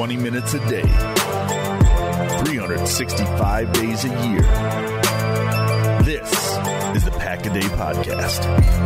20 minutes a day, 365 days a year. This is the Pack a Day Podcast.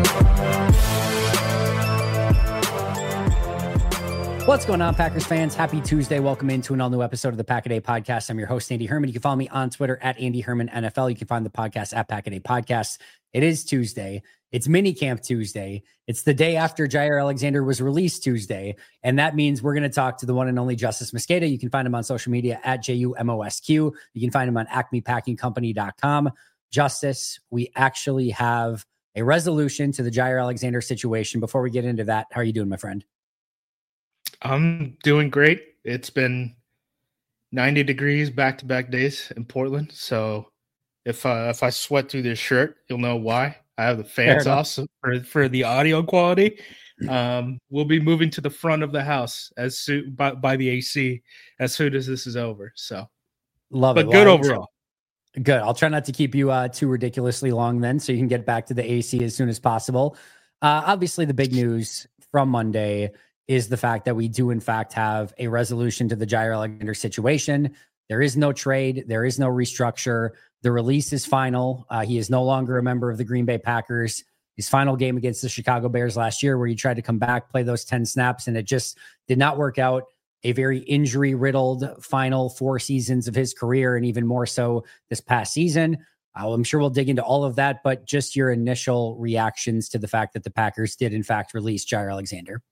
What's going on, Packers fans? Happy Tuesday. Welcome into an all-new episode of the Pack a Day Podcast. I'm your host, Andy Herman. You can follow me on Twitter at Andy Herman NFL. You can find the podcast at Pack a Day Podcast. It is Tuesday. It's minicamp Tuesday. It's the day after Jaire Alexander was released Tuesday. And that means we're going to talk to the one and only Justis Mosqueda. You can find him on social media at JUMOSQ. You can find him on acmepackingcompany.com. Justis, we actually have a resolution to the Jaire Alexander situation. Before we get into that, how are you doing, my friend? I'm doing great. It's been 90 degrees back-to-back days in Portland. So if I sweat through this shirt, you'll know why. I have the fans off for the audio quality. We'll be moving to the front of the house as soon by the AC as soon as this is over. So love it. But good overall. Good. I'll try not to keep you too ridiculously long then, so you can get back to the AC as soon as possible. Obviously, the big news from Monday is the fact that we do, in fact, have a resolution to the Jaire Alexander situation. There is no trade. There is no restructure. The release is final. He is no longer a member of the Green Bay Packers. His final game against the Chicago Bears last year, where he tried to come back, play those 10 snaps, and it just did not work out. A very injury-riddled final 4 seasons of his career, and even more so this past season. I'm sure we'll dig into all of that, but just your initial reactions to the fact that the Packers did, in fact, release Jaire Alexander.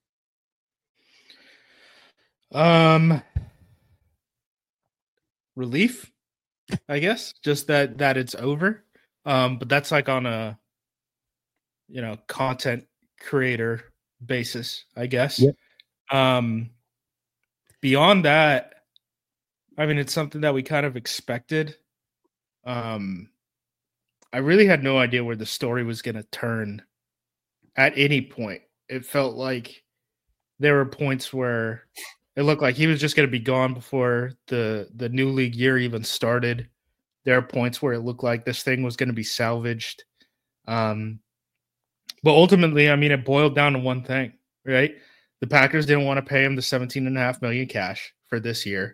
Relief, I guess, just that it's over. But that's like on a, content creator basis, I guess. Yep. Beyond that, I mean, it's something that we kind of expected. I really had no idea where the story was going to turn at any point. It felt like there were points where it looked like he was just going to be gone before the new league year even started. There are points where it looked like this thing was going to be salvaged. But ultimately, I mean, it boiled down to one thing, right? The Packers didn't want to pay him the $17.5 million cash for this year,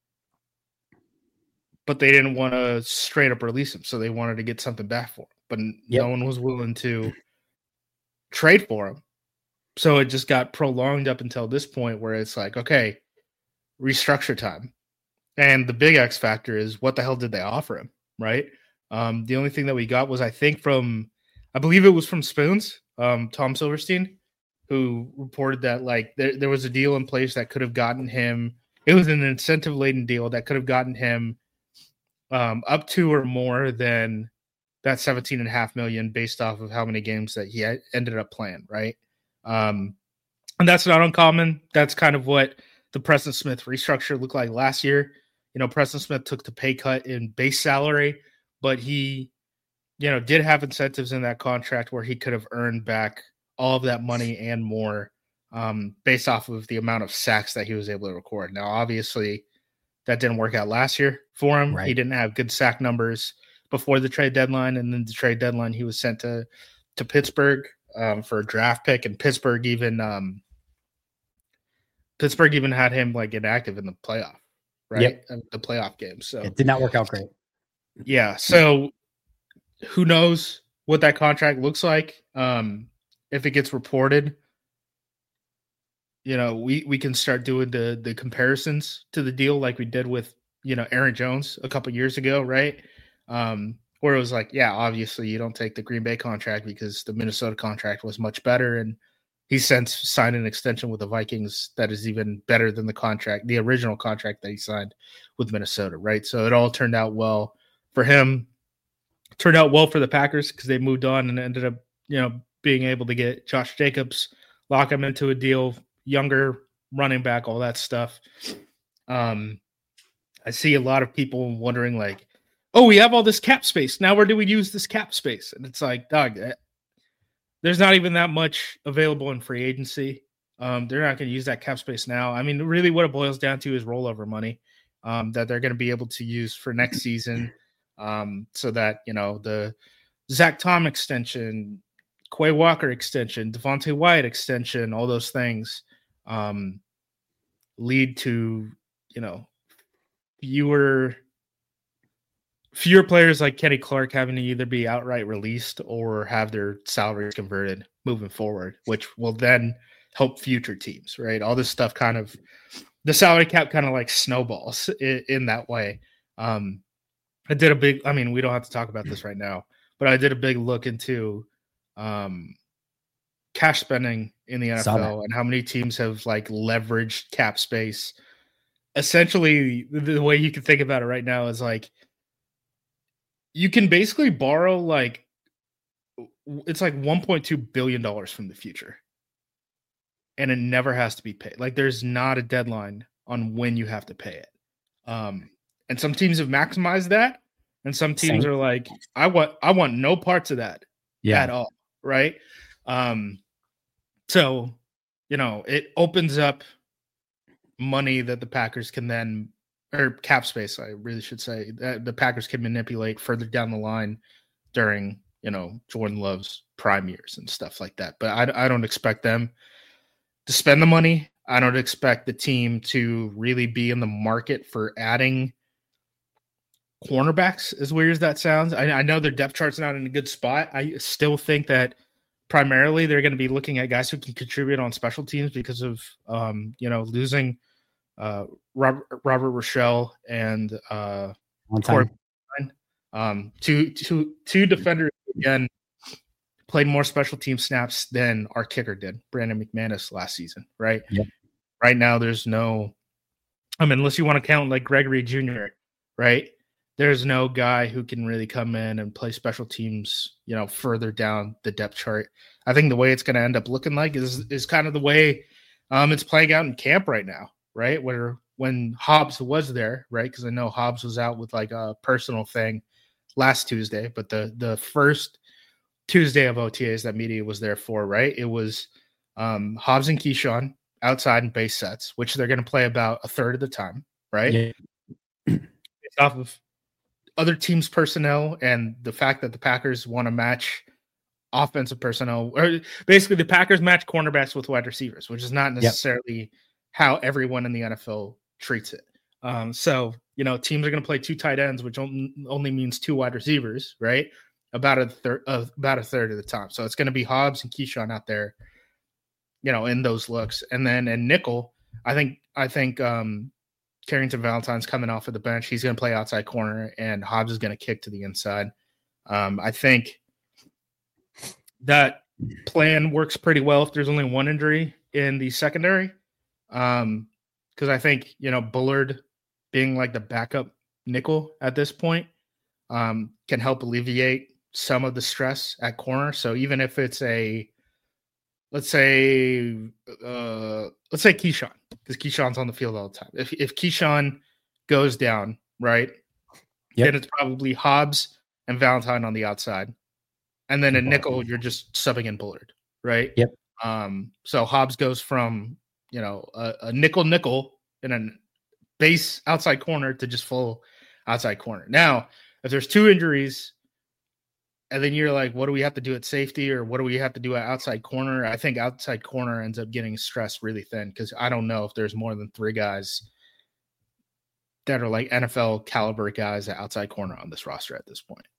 but they didn't want to straight up release him, so they wanted to get something back for him. But no one was willing to trade for him. So it just got prolonged up until this point where it's like, okay, restructure time. And the big X factor is, what the hell did they offer him, right? The only thing that we got was, I believe it was from Spoons, Tom Silverstein, who reported that like there was a deal in place that could have gotten him. It was an incentive-laden deal that could have gotten him up to or more than that $17.5 million based off of how many games that he ended up playing, right? And that's not uncommon. That's kind of what the Preston Smith restructure looked like last year. Preston Smith took the pay cut in base salary, but he, did have incentives in that contract where he could have earned back all of that money and more based off of the amount of sacks that he was able to record. Now, obviously, that didn't work out last year for him. Right. He didn't have good sack numbers before the trade deadline, and then the trade deadline, he was sent to Pittsburgh for a draft pick, and Pittsburgh even had him like inactive in the playoff, right? Yep. The playoff game. So it did not work out great. Yeah. So who knows what that contract looks like? If it gets reported, we can start doing the comparisons to the deal like we did with, Aaron Jones a couple years ago, right? Where it was like, yeah, obviously you don't take the Green Bay contract because the Minnesota contract was much better. And he's since signed an extension with the Vikings that is even better than the original contract that he signed with Minnesota, right? So it all turned out well for him. Turned out well for the Packers because they moved on and ended up, being able to get Josh Jacobs, lock him into a deal, younger running back, all that stuff. I see a lot of people wondering like, oh, we have all this cap space. Now where do we use this cap space? And it's like, dog, there's not even that much available in free agency. They're not going to use that cap space now. I mean, really what it boils down to is rollover money that they're going to be able to use for next season so that, the Zach Tom extension, Quay Walker extension, Devontae Wyatt extension, all those things lead to fewer players like Kenny Clark having to either be outright released or have their salaries converted moving forward, which will then help future teams, right? All this stuff the salary cap kind of like snowballs in that way. We don't have to talk about this right now, but I did a big look into cash spending in the NFL and how many teams have like leveraged cap space. Essentially, the way you can think about it right now is like you can basically borrow it's like $1.2 billion from the future. And it never has to be paid. Like there's not a deadline on when you have to pay it. And some teams have maximized that. And some teams are like, I want no parts of that at all. Right. So, it opens up money that the Packers can then, or cap space, I really should say, that the Packers can manipulate further down the line during, Jordan Love's prime years and stuff like that. But I don't expect them to spend the money. I don't expect the team to really be in the market for adding cornerbacks, as weird as that sounds. I know their depth chart's not in a good spot. I still think that primarily they're going to be looking at guys who can contribute on special teams because of, losing Robert Rochelle and Corey. Two defenders, again, played more special team snaps than our kicker did, Brandon McManus, last season, right? Yep. Right now, there's no – unless you want to count like Gregory Jr., right? There's no guy who can really come in and play special teams, further down the depth chart. I think the way it's going to end up looking like is kind of the way it's playing out in camp right now, right? When Hobbs was there, right? Because I know Hobbs was out with like a personal thing last Tuesday, but the first Tuesday of OTAs that media was there for, right? It was Hobbs and Keyshawn outside in base sets, which they're going to play about a third of the time, right? Yeah. Based off of other teams' personnel and the fact that the Packers want to match offensive personnel, or basically the Packers match cornerbacks with wide receivers, which is not necessarily how everyone in the NFL treats it. So, teams are going to play two tight ends, which only means two wide receivers, right? About a third of the time. So it's going to be Hobbs and Keyshawn out there, in those looks. And then in nickel, I think Carrington Valentine's coming off of the bench. He's going to play outside corner, and Hobbs is going to kick to the inside. I think that plan works pretty well if there's only one injury in the secondary. Because I think, Bullard being like the backup nickel at this point can help alleviate some of the stress at corner. So even if it's let's say Keyshawn, because Keyshawn's on the field all the time. If Keyshawn goes down, right, then it's probably Hobbs and Valentine on the outside. And then a nickel, you're just subbing in Bullard, right? Yep. So Hobbs goes from, a nickel in a base outside corner to just full outside corner. Now, if there's two injuries, and then you're like, what do we have to do at safety, or what do we have to do at outside corner? I think outside corner ends up getting stressed really thin, because I don't know if there's more than three guys that are like NFL caliber guys at outside corner on this roster at this point.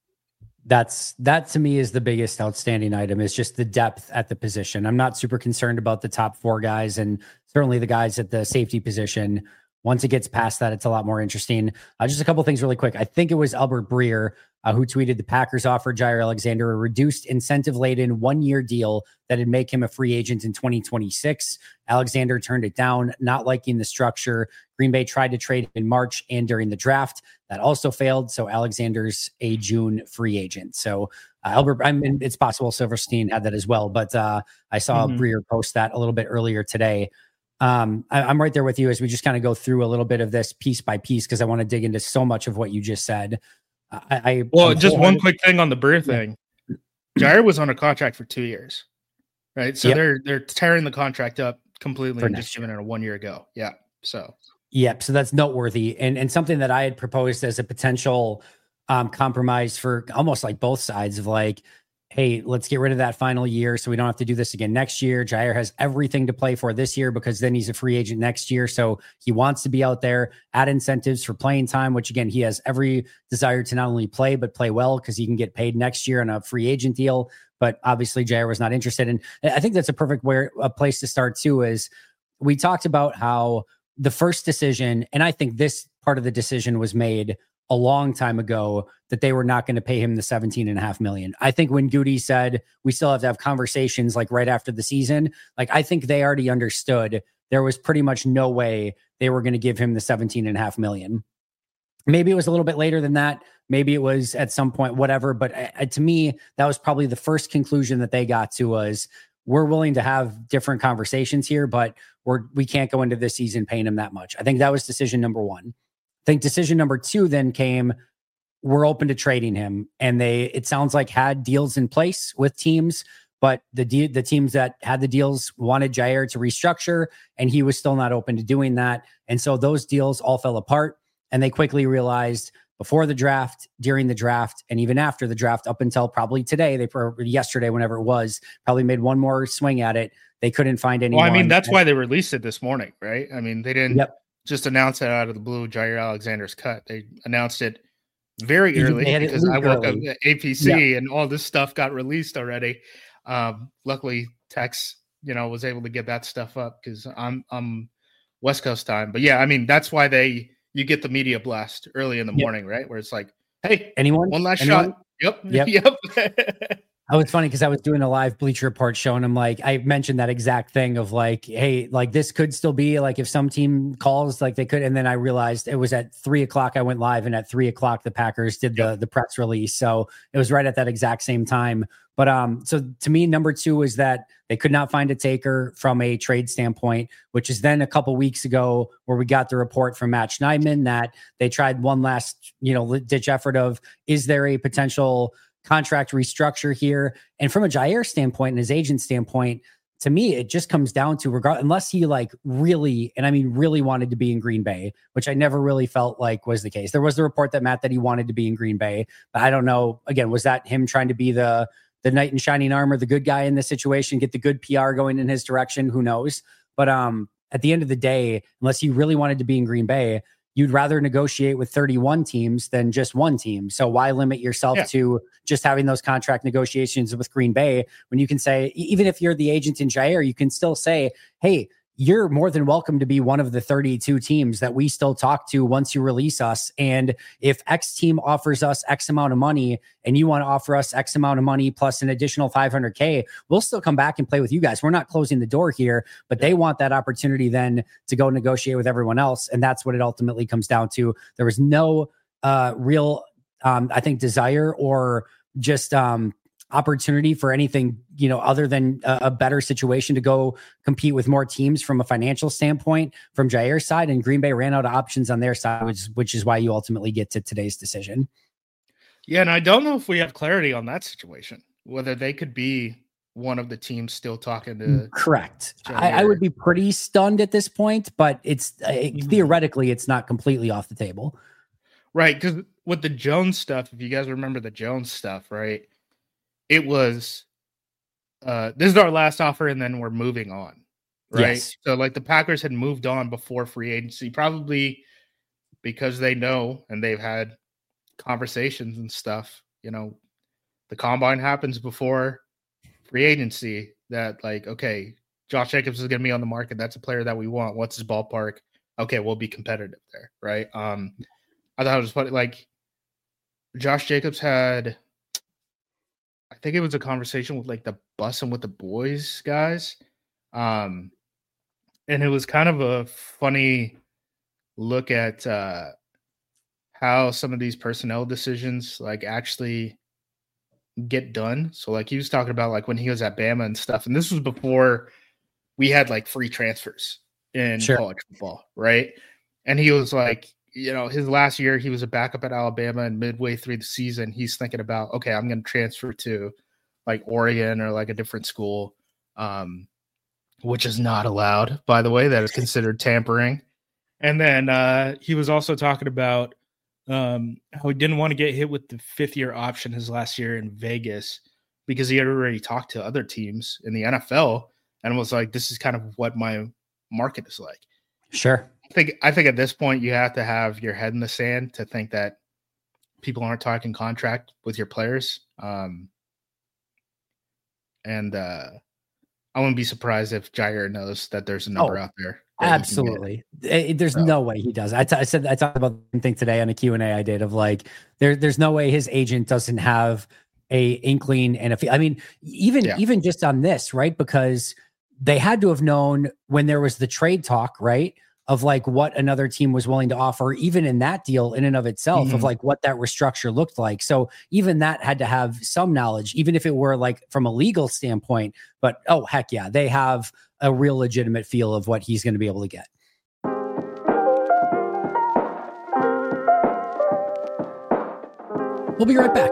That to me is the biggest outstanding item, is just the depth at the position. I'm not super concerned about the top four guys, and certainly the guys at the safety position. Once it gets past that, it's a lot more interesting. Just a couple things really quick. I think it was Albert Breer who tweeted the Packers offered Jair Alexander a reduced incentive-laden 1-year deal that would make him a free agent in 2026. Alexander turned it down, not liking the structure. Green Bay tried to trade in March and during the draft. That also failed. So Alexander's a June free agent. So it's possible Silverstein had that as well, but I saw Breer post that a little bit earlier today. I'm right there with you as we just kind of go through a little bit of this piece by piece, because I want to dig into so much of what you just said. Just one quick thing on the Breer thing. Jair was on a contract for 2 years, right? So they're tearing the contract up completely and just giving it a 1 year ago. Yeah. So that's noteworthy, and something that I had proposed as a potential compromise for almost like both sides of like, hey, let's get rid of that final year so we don't have to do this again next year. Jair has everything to play for this year because then he's a free agent next year. So he wants to be out there, add incentives for playing time, which again, he has every desire to not only play, but play well because he can get paid next year on a free agent deal. But obviously Jair was not interested. And I think that's a perfect a place to start too, is we talked about how the first decision, and I think this part of the decision was made a long time ago, that they were not going to pay him the $17.5 million. I think when Goody said we still have to have conversations like right after the season, like I think they already understood there was pretty much no way they were going to give him the $17.5 million. Maybe it was a little bit later than that. Maybe it was at some point, whatever. But to me, that was probably the first conclusion that they got to was, we're willing to have different conversations here, but we can't go into this season paying him that much. I think that was decision number one. I think decision number two then came, we're open to trading him. And it sounds like had deals in place with teams, but the teams that had the deals wanted Jair to restructure, and he was still not open to doing that. And so those deals all fell apart, and they quickly realized before the draft, during the draft, and even after the draft, up until probably today, yesterday, whenever it was, probably made one more swing at it. They couldn't find anyone. Well, I mean, that's why they released it this morning, right? I mean, they didn't just announce it out of the blue, Jair Alexander's cut. They announced it very early because I work at APC and all this stuff got released already. Luckily, Tex, was able to get that stuff up because I'm West Coast time. But yeah, I mean, that's why you get the media blast early in the morning, right? Where it's like, hey, anyone? One last shot. Yep. Oh, it's funny because I was doing a live Bleacher Report show, and I'm like, I mentioned that exact thing of like, hey, like this could still be like if some team calls, like they could. And then I realized it was at 3:00 I went live, and at 3:00 the Packers did the press release. So it was right at that exact same time. But so to me, number two is that they could not find a taker from a trade standpoint, which is then a couple weeks ago where we got the report from Matt Schneidman that they tried one last, ditch effort of, is there a potential contract restructure here? And from a Jair standpoint and his agent standpoint, to me, it just comes down to unless he really, and I mean really wanted to be in Green Bay, which I never really felt like was the case. There was the report that he wanted to be in Green Bay, but I don't know. Again, was that him trying to be the knight in shining armor, the good guy in this situation, get the good PR going in his direction? Who knows? But at the end of the day, unless he really wanted to be in Green Bay, you'd rather negotiate with 31 teams than just one team. So why limit yourself to just having those contract negotiations with Green Bay when you can say, even if you're the agent in Jair, you can still say, hey, you're more than welcome to be one of the 32 teams that we still talk to once you release us. And if X team offers us X amount of money and you want to offer us X amount of money plus an additional $500K, we'll still come back and play with you guys. We're not closing the door here, but they want that opportunity then to go negotiate with everyone else. And that's what it ultimately comes down to. There was no real, I think, desire or just opportunity for anything, other than a better situation to go compete with more teams from a financial standpoint from Jair's side. And Green Bay ran out of options on their side, which is why you ultimately get to today's decision. Yeah, and I don't know if we have clarity on that situation, whether they could be one of the teams still talking to. Correct. I would be pretty stunned at this point, but it's theoretically, it's not completely off the table. Right, because with the Jones stuff, if you guys remember the Jones stuff, right? It was, this is our last offer and then we're moving on, right? Yes. So the Packers had moved on before free agency, probably because they know and they've had conversations and stuff, the combine happens before free agency that okay, Josh Jacobs is going to be on the market. That's a player that we want. What's his ballpark? Okay, we'll be competitive there, right? I thought it was funny. Josh Jacobs had, I think it was a conversation with the Bussin' with the Boys guys. And it was kind of a funny look at how some of these personnel decisions actually get done. So he was talking about when he was at Bama and stuff. And this was before we had free transfers in college football, right? And he was his last year, he was a backup at Alabama, and midway through the season, he's thinking about, okay, I'm going to transfer to Oregon or a different school, which is not allowed, by the way. That is considered tampering. And then he was also talking about how he didn't want to get hit with the 5th-year option his last year in Vegas. because he had already talked to other teams in the NFL and was like, this is kind of what my market is like. Sure. I think at this point you have to have your head in the sand to think that people aren't talking contract with your players. I wouldn't be surprised if Jair knows that there's a number out there. Absolutely. There's no way he does. I talked about the thing today on a Q&A I did of like, there's no way his agent doesn't have a inkling. And even just on this, right? Because they had to have known when there was the trade talk, right? Of like what another team was willing to offer, even in that deal in and of itself, of like what that restructure looked like. So even that had to have some knowledge, even if it were like from a legal standpoint. But oh, heck yeah, they have a real legitimate feel of what he's going to be able to get. We'll be right back.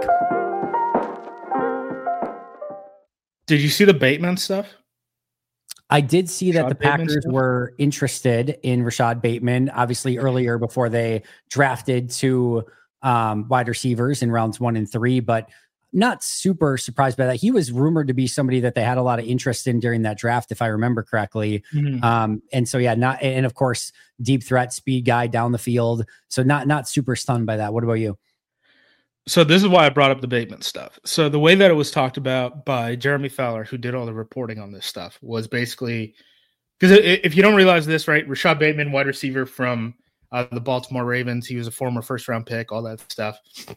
Did you see the Bateman stuff? I did see that the Packers were interested in Rashad Bateman, obviously earlier before they drafted two wide receivers in rounds 1 and 3, but not super surprised by that. He was rumored to be somebody that they had a lot of interest in during that draft, if I remember correctly. And so, and of course, deep threat, speed guy down the field. So not super stunned by that. What about you? So this is why I brought up the Bateman stuff. So the way that it was talked about by Jeremy Fowler, who did all the reporting on this stuff, was basically, because if you don't realize this, right, Rashad Bateman, wide receiver from the Baltimore Ravens, he was a former first-round pick, all that stuff.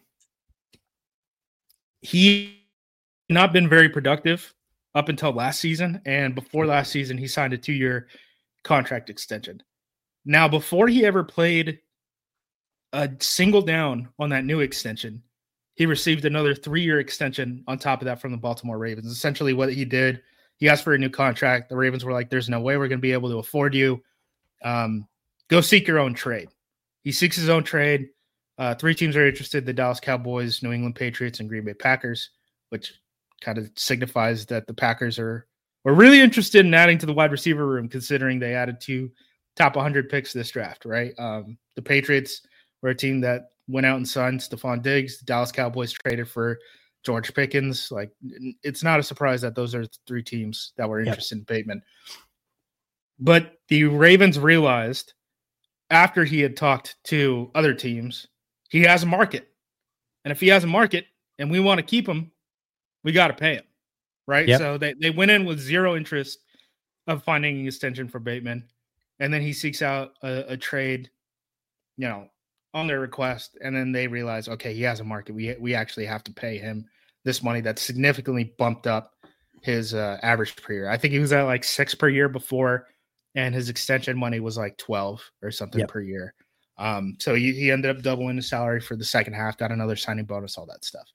He not been very productive up until last season, and before last season, he signed a 2-year contract extension. Now, before he ever played a single down on that new extension, he received another 3-year extension on top of that from the Baltimore Ravens. Essentially what he did, he asked for a new contract. The Ravens were like, there's no way we're going to be able to afford you. Go seek your own trade. He seeks his own trade. 3 teams are interested: the Dallas Cowboys, New England Patriots, and Green Bay Packers, which kind of signifies that the Packers are really interested in adding to the wide receiver room, considering they added 2 top 100 picks this draft, right? The Patriots were a team that went out and signed Stephon Diggs. The Dallas Cowboys traded for George Pickens. Like, it's not a surprise that those are 3 teams that were interested in Bateman. But the Ravens realized after he had talked to other teams, he has a market. And if he has a market and we want to keep him, we got to pay him, right? Yep. So they went in with zero interest of finding an extension for Bateman. And then he seeks out a trade, on their request, and then they realize, okay, he has a market. We actually have to pay him this money that significantly bumped up his average per year. I think he was at like 6 per year before, and his extension money was like 12 or something per year. So he ended up doubling his salary for the second half, got another signing bonus, all that stuff.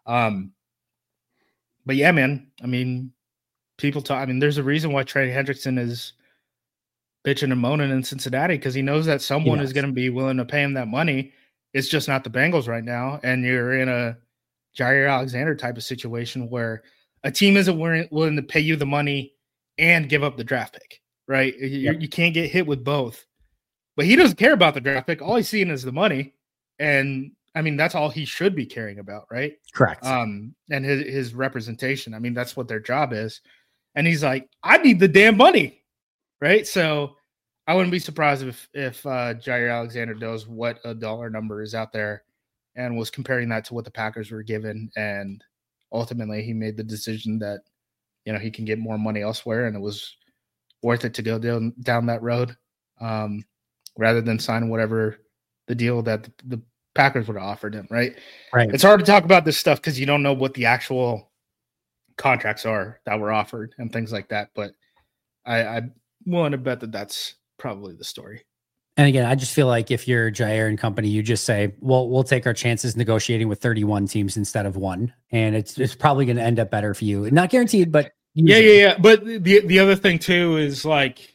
But yeah, man, I mean, people talk. I mean, there's a reason why Trey Hendrickson is bitching and moaning in Cincinnati, because he knows that someone is going to be willing to pay him that money. It's just not the Bengals right now. And you're in a Jair Alexander type of situation where a team isn't willing to pay you the money and give up the draft pick, right? You can't get hit with both. But he doesn't care about the draft pick. All he's seeing is the money. And I mean, that's all he should be caring about, right? Correct. And his representation. I mean, that's what their job is. And he's like, I need the damn money. Right. So I wouldn't be surprised if Jair Alexander knows what a dollar number is out there and was comparing that to what the Packers were given. And ultimately he made the decision that, he can get more money elsewhere, and it was worth it to go down that road rather than sign whatever the deal that the Packers would have offered him. Right. It's hard to talk about this stuff because you don't know what the actual contracts are that were offered and things like that. But I'm willing to bet that that's probably the story. And again, I just feel like if you're Jair and company, you just say, well, we'll take our chances negotiating with 31 teams instead of 1. And it's probably going to end up better for you. Not guaranteed, but usually. Yeah. But the other thing too is like,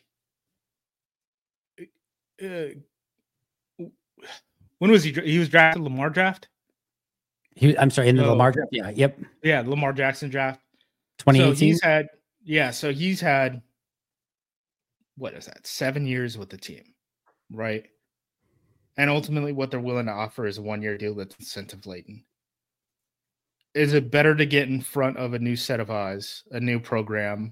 when was he was drafted? Lamar draft? I'm sorry, in the Lamar draft? Yeah. Yep. Yeah. Lamar Jackson draft. 2018. So he's had, what is that? 7 years with the team, right? And ultimately what they're willing to offer is a 1-year deal that's incentive laden. is it better to get in front of a new set of eyes, a new program,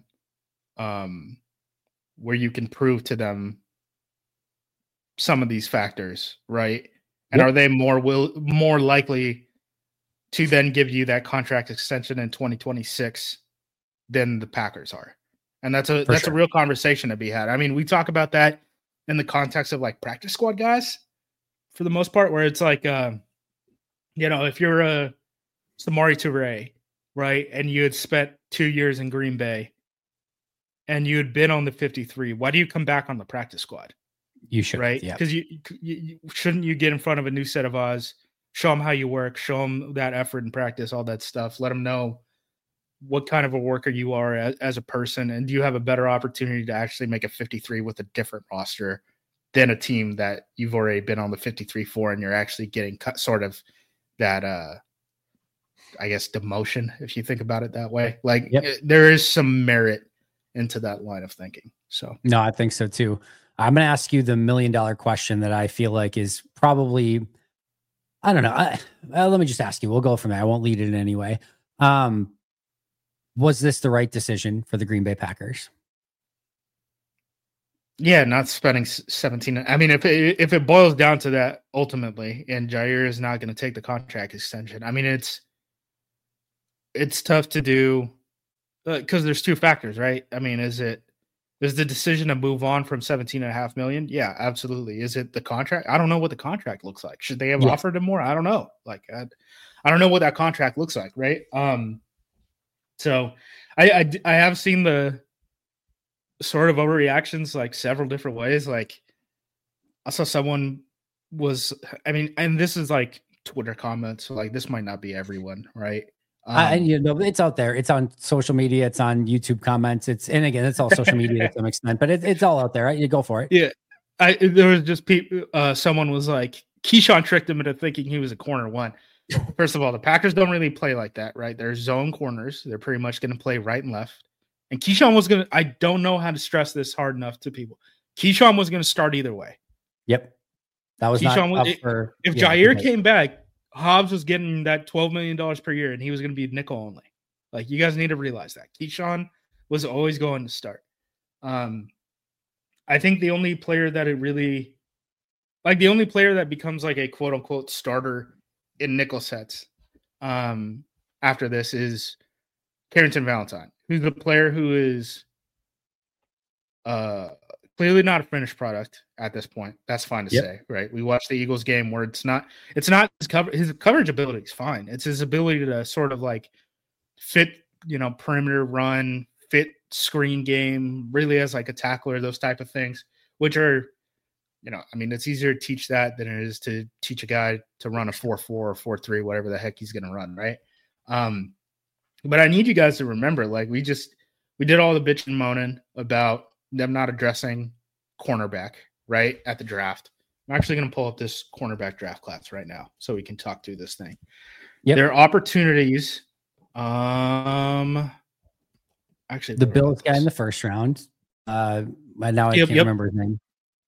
where you can prove to them some of these factors, right? And are they more likely to then give you that contract extension in 2026 than the Packers are? And that's a real conversation to be had. I mean, we talk about that in the context of like practice squad guys for the most part, where it's like, if you're Samori Toure, right, and you had spent 2 years in Green Bay and you had been on the 53, why do you come back on the practice squad? You should, right? Because you shouldn't you get in front of a new set of eyes, show them how you work, show them that effort in practice, all that stuff. Let them know what kind of a worker you are as a person, and do you have a better opportunity to actually make a 53 with a different roster than a team that you've already been on the 53 for, and you're actually getting sort of that, I guess, demotion, if you think about it that way. Like, there is some merit into that line of thinking. So, no, I think so too. I'm going to ask you the $1 million question that I feel like is probably, I don't know. Let me just ask you. We'll go from there. I won't lead it in any way. Was this the right decision for the Green Bay Packers? Yeah, not spending 17. I mean, if it boils down to that ultimately, and Jaire is not going to take the contract extension, I mean, it's tough to do because there's two factors, right? I mean, is the decision to move on from $17.5 million? Yeah, absolutely. Is it the contract? I don't know what the contract looks like. Should they have offered him more? I don't know. Like, I don't know what that contract looks like, right? So I have seen the sort of overreactions like several different ways. Like, I saw someone and this is like Twitter comments, so like this might not be everyone, right? It's out there. It's on social media. It's on YouTube comments. And again, it's all social media to some extent, but it's all out there, right? You go for it. Yeah. There was just people, someone was like, Keyshawn tricked him into thinking he was a corner one. First of all, the Packers don't really play like that, right? They're zone corners. They're pretty much going to play right and left. And Keyshawn was I don't know how to stress this hard enough to people. Keyshawn was going to start either way. Yep. That was Keyshawn if Jaire came back, Hobbs was getting that $12 million per year, and he was going to be nickel only. Like, you guys need to realize that. Keyshawn was always going to start. I think the only player that becomes like a quote unquote starter in nickel sets after this is Carrington Valentine, who's the player who is clearly not a finished product at this point. That's fine to say, right? We watched the Eagles game where it's not his coverage ability is fine. It's his ability to sort of like fit, perimeter run, fit screen game, really as like a tackler, those type of things, which are, it's easier to teach that than it is to teach a guy to run a 4-4 or 4-3, whatever the heck he's going to run, right? But I need you guys to remember, like, we did all the bitching and moaning about them not addressing cornerback, right, at the draft. I'm actually going to pull up this cornerback draft class right now so we can talk through this thing. Yep. There are opportunities. Actually, the Bills guy in the first round. Now I can't remember his name.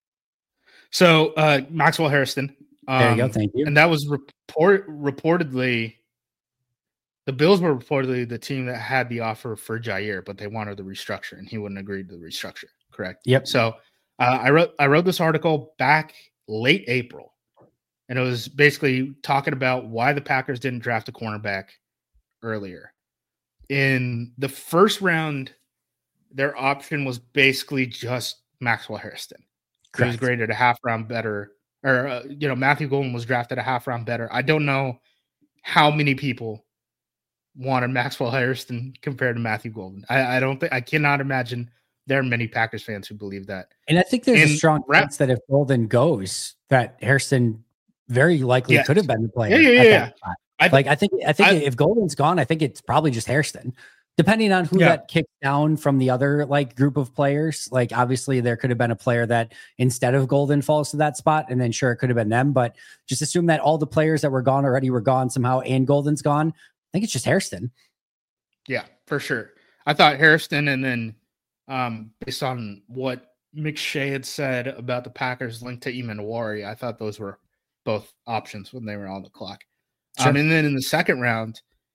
So Maxwell Hairston. There you go. Thank you. And that was reportedly. The Bills were reportedly the team that had the offer for Jaire, but they wanted the restructure, and he wouldn't agree to the restructure. Correct. Yep. So I wrote this article back late April, and it was basically talking about why the Packers didn't draft a cornerback earlier. In the first round, their option was basically just Maxwell Hairston. He was graded a half round better, or Matthew Golden was drafted a half round better. I don't know how many people wanted Maxwell Hairston compared to Matthew Golden. I cannot imagine there are many Packers fans who believe that. And I think there's a strong chance that if Golden goes, that Hairston very likely could have been the player. Yeah. I think if Golden's gone, I think it's probably just Hairston. Depending on who that kicked down from the other group of players, obviously there could have been a player that instead of Golden falls to that spot, and then sure it could have been them. But just assume that all the players that were gone already were gone somehow, and Golden's gone. I think it's just Hairston. Yeah, for sure. I thought Hairston, and then based on what McShay had said about the Packers linked to Emanwari, I thought those were both options when they were on the clock. Sure. And then in the second round,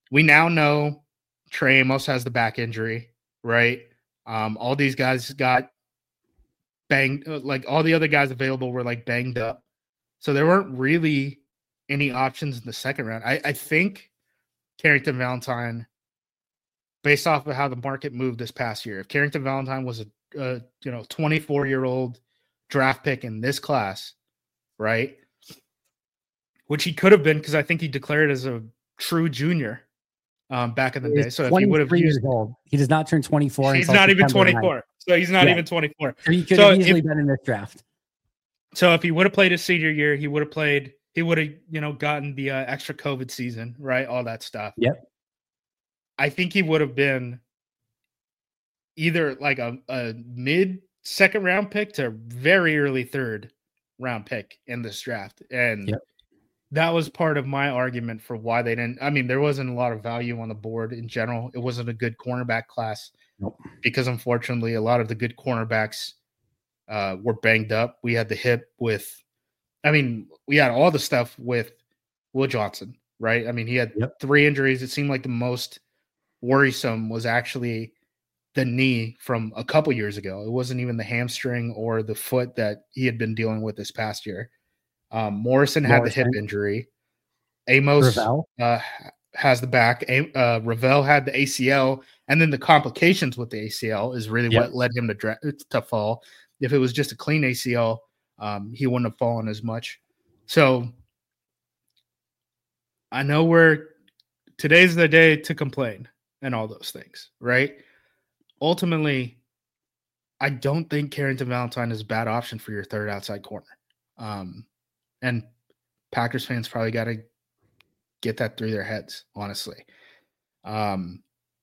we now know Trey Amos has the back injury, right? All these guys got banged, like all the other guys available were like banged up. So there weren't really any options in the second round. I think Carrington Valentine, based off of how the market moved this past year, if Carrington Valentine was a 24-year-old draft pick in this class, right? Which he could have been, because I think he declared as a true junior back in the day. So if he would have years old, he does not turn 24. He's not even 24. So he's not even 24. So he could have easily been in this draft. So if he would have played his senior year, he would have gotten the extra COVID season, right? All that stuff. Yep. I think he would have been either like a mid second round pick to very early third round pick in this draft. And that was part of my argument for why they didn't. I mean, there wasn't a lot of value on the board in general. It wasn't a good cornerback class because unfortunately a lot of the good cornerbacks were banged up. We had the hip with, we had all the stuff with Will Johnson, right? I mean, he had 3 injuries. It seemed like the most worrisome was actually the knee from a couple years ago. It wasn't even the hamstring or the foot that he had been dealing with this past year. Morrison had the hip injury. Amos has the back. Ravel had the ACL, and then the complications with the ACL is really what led him to fall. If it was just a clean ACL, he wouldn't have fallen as much. So I know today's the day to complain and all those things, right? Ultimately, I don't think Carrington Valentine is a bad option for your third outside corner. And Packers fans probably got to get that through their heads, honestly. And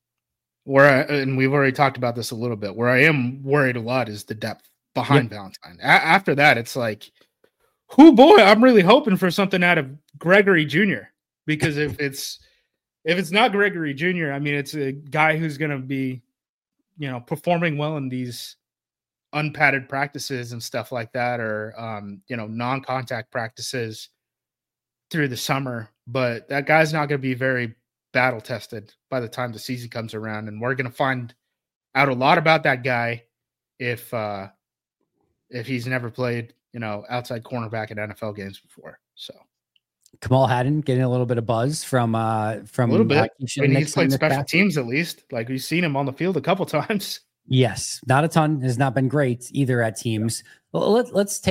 we've already talked about this a little bit. Where I am worried a lot is the depth behind Valentine. After that, it's like, boy, I'm really hoping for something out of Gregory Jr. Because if it's not Gregory Jr., I mean, it's a guy who's going to be, performing well in these unpadded practices and stuff like that, or non-contact practices through the summer. But that guy's not going to be very battle tested by the time the season comes around, and we're going to find out a lot about that guy if he's never played outside cornerback in NFL games before. So Kamal Haddon getting a little bit of buzz from a little bit. He's played special teams at least. Like, we've seen him on the field a couple times. Yes, not a ton. Has not been great either at teams. Well,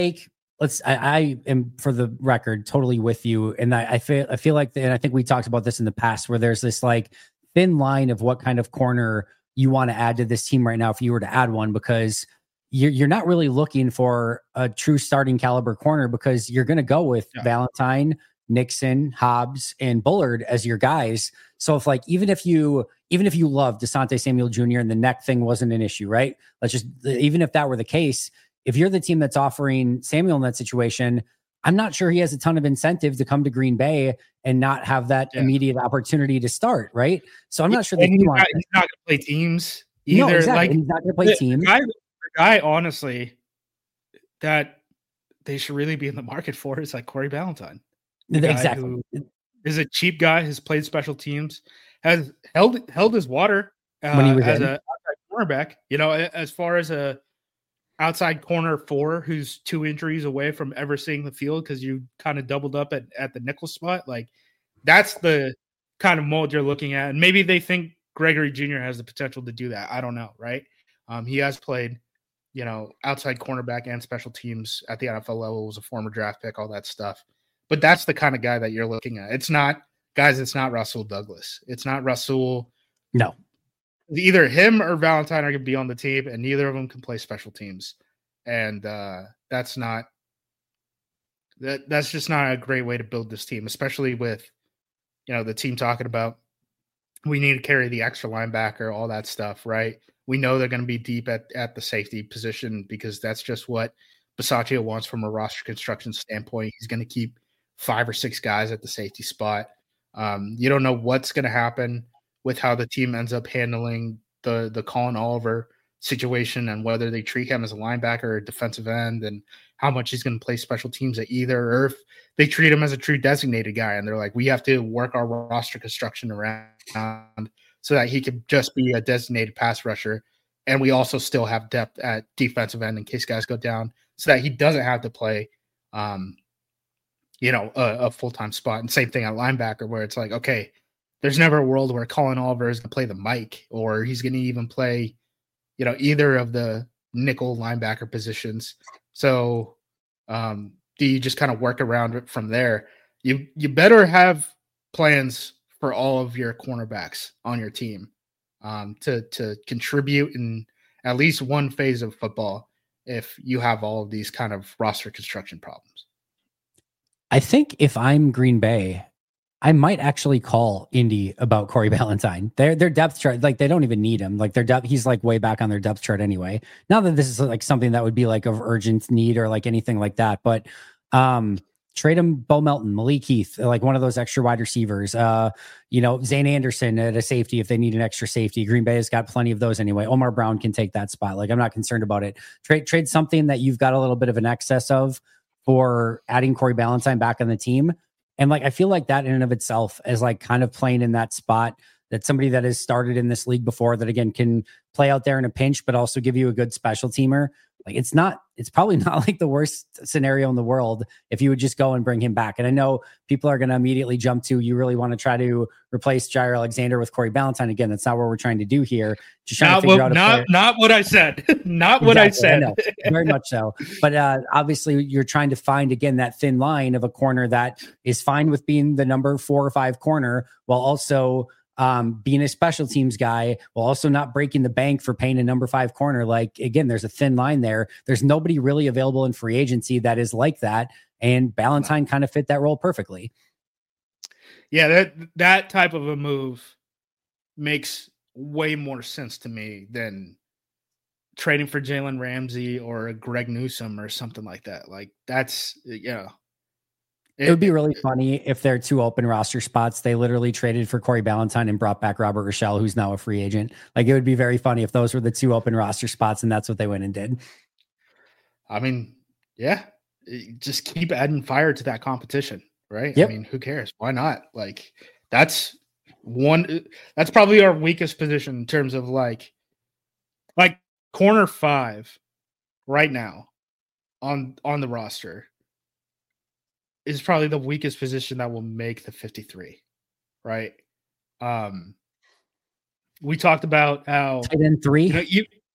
I am, for the record, totally with you, and I feel like, and I think we talked about this in the past, where there's this like thin line of what kind of corner you want to add to this team right now if you were to add one, because you're not really looking for a true starting caliber corner, because you're going to go with Valentine, Nixon, Hobbs, and Bullard as your guys. So if even if you love Desante Samuel Jr. and the neck thing wasn't an issue, right? Even if that were the case, if you're the team that's offering Samuel in that situation, I'm not sure he has a ton of incentive to come to Green Bay and not have that immediate opportunity to start, right? So I'm not sure that he's not going to play teams either. No, exactly. He's not going to play teams. The guy, honestly, that they should really be in the market for is like Corey Valentine. Exactly. Is a cheap guy, has played special teams, has held his water when he was as a cornerback. As far as a outside corner 4 who's 2 injuries away from ever seeing the field because you kind of doubled up at the nickel spot. Like, that's the kind of mold you're looking at. And maybe they think Gregory Jr. has the potential to do that. I don't know, right? He has played, outside cornerback and special teams at the NFL level, was a former draft pick, all that stuff. But that's the kind of guy that you're looking at. It's not Rasul Douglas. It's not Rasul. No. Either him or Valentine are going to be on the team, and neither of them can play special teams. And that's just not a great way to build this team, especially with, the team talking about we need to carry the extra linebacker, all that stuff, right? We know they're going to be deep at the safety position because that's just what Bisaccia wants from a roster construction standpoint. He's going to keep 5 or 6 guys at the safety spot. You don't know what's going to happen with how the team ends up handling the Colin Oliver situation and whether they treat him as a linebacker or a defensive end and how much he's going to play special teams at either, or if they treat him as a true designated guy and they're like, we have to work our roster construction around so that he could just be a designated pass rusher. And we also still have depth at defensive end in case guys go down so that he doesn't have to play, a full-time spot. And same thing at linebacker where it's like, okay, there's never a world where Colin Oliver is going to play the Mike or he's going to even play, either of the nickel linebacker positions. So do you just kind of work around it from there? You better have plans for all of your cornerbacks on your team to contribute in at least one phase of football if you have all of these kind of roster construction problems. I think if I'm Green Bay, I might actually call Indy about Corey Ballantyne. Their depth chart, like they don't even need him. Like their depth, he's like way back on their depth chart anyway. Not that this is like something that would be like of urgent need or like anything like that, but trade him Bo Melton, Malik Heath, like one of those extra wide receivers. Zane Anderson at a safety if they need an extra safety. Green Bay has got plenty of those anyway. Omar Brown can take that spot. Like I'm not concerned about it. Trade something that you've got a little bit of an excess of for adding Corey Ballantyne back on the team. And like I feel like that in and of itself is like kind of playing in that spot that somebody that has started in this league before that again can play out there in a pinch, but also give you a good special teamer. Like it's probably not like the worst scenario in the world if you would just go and bring him back. And I know people are going to immediately jump to, you really want to try to replace Jair Alexander with Corey Ballantyne. Again, that's not what we're trying to do here. Just trying to figure out not what I said. Not what I said. I know, very much so. But obviously you're trying to find again that thin line of a corner that is fine with being the number 4 or 5 corner while also being a special teams guy while also not breaking the bank for paying a number 5 corner. Like, again, there's a thin line there. There's nobody really available in free agency that is like that. And Ballantyne kind of fit that role perfectly. Yeah, that type of a move makes way more sense to me than trading for Jalen Ramsey or a Greg Newsome or something like that. Like that's, It would be really funny if there are 2 open roster spots. They literally traded for Corey Ballantyne and brought back Robert Rochelle, who's now a free agent. Like it would be very funny if those were the 2 open roster spots and that's what they went and did. I mean, yeah, just keep adding fire to that competition, right? Yep. I mean, who cares? Why not? Like that's probably our weakest position in terms of like corner 5 right now on the roster is probably the weakest position that will make the 53, right? We talked about how tight end 3.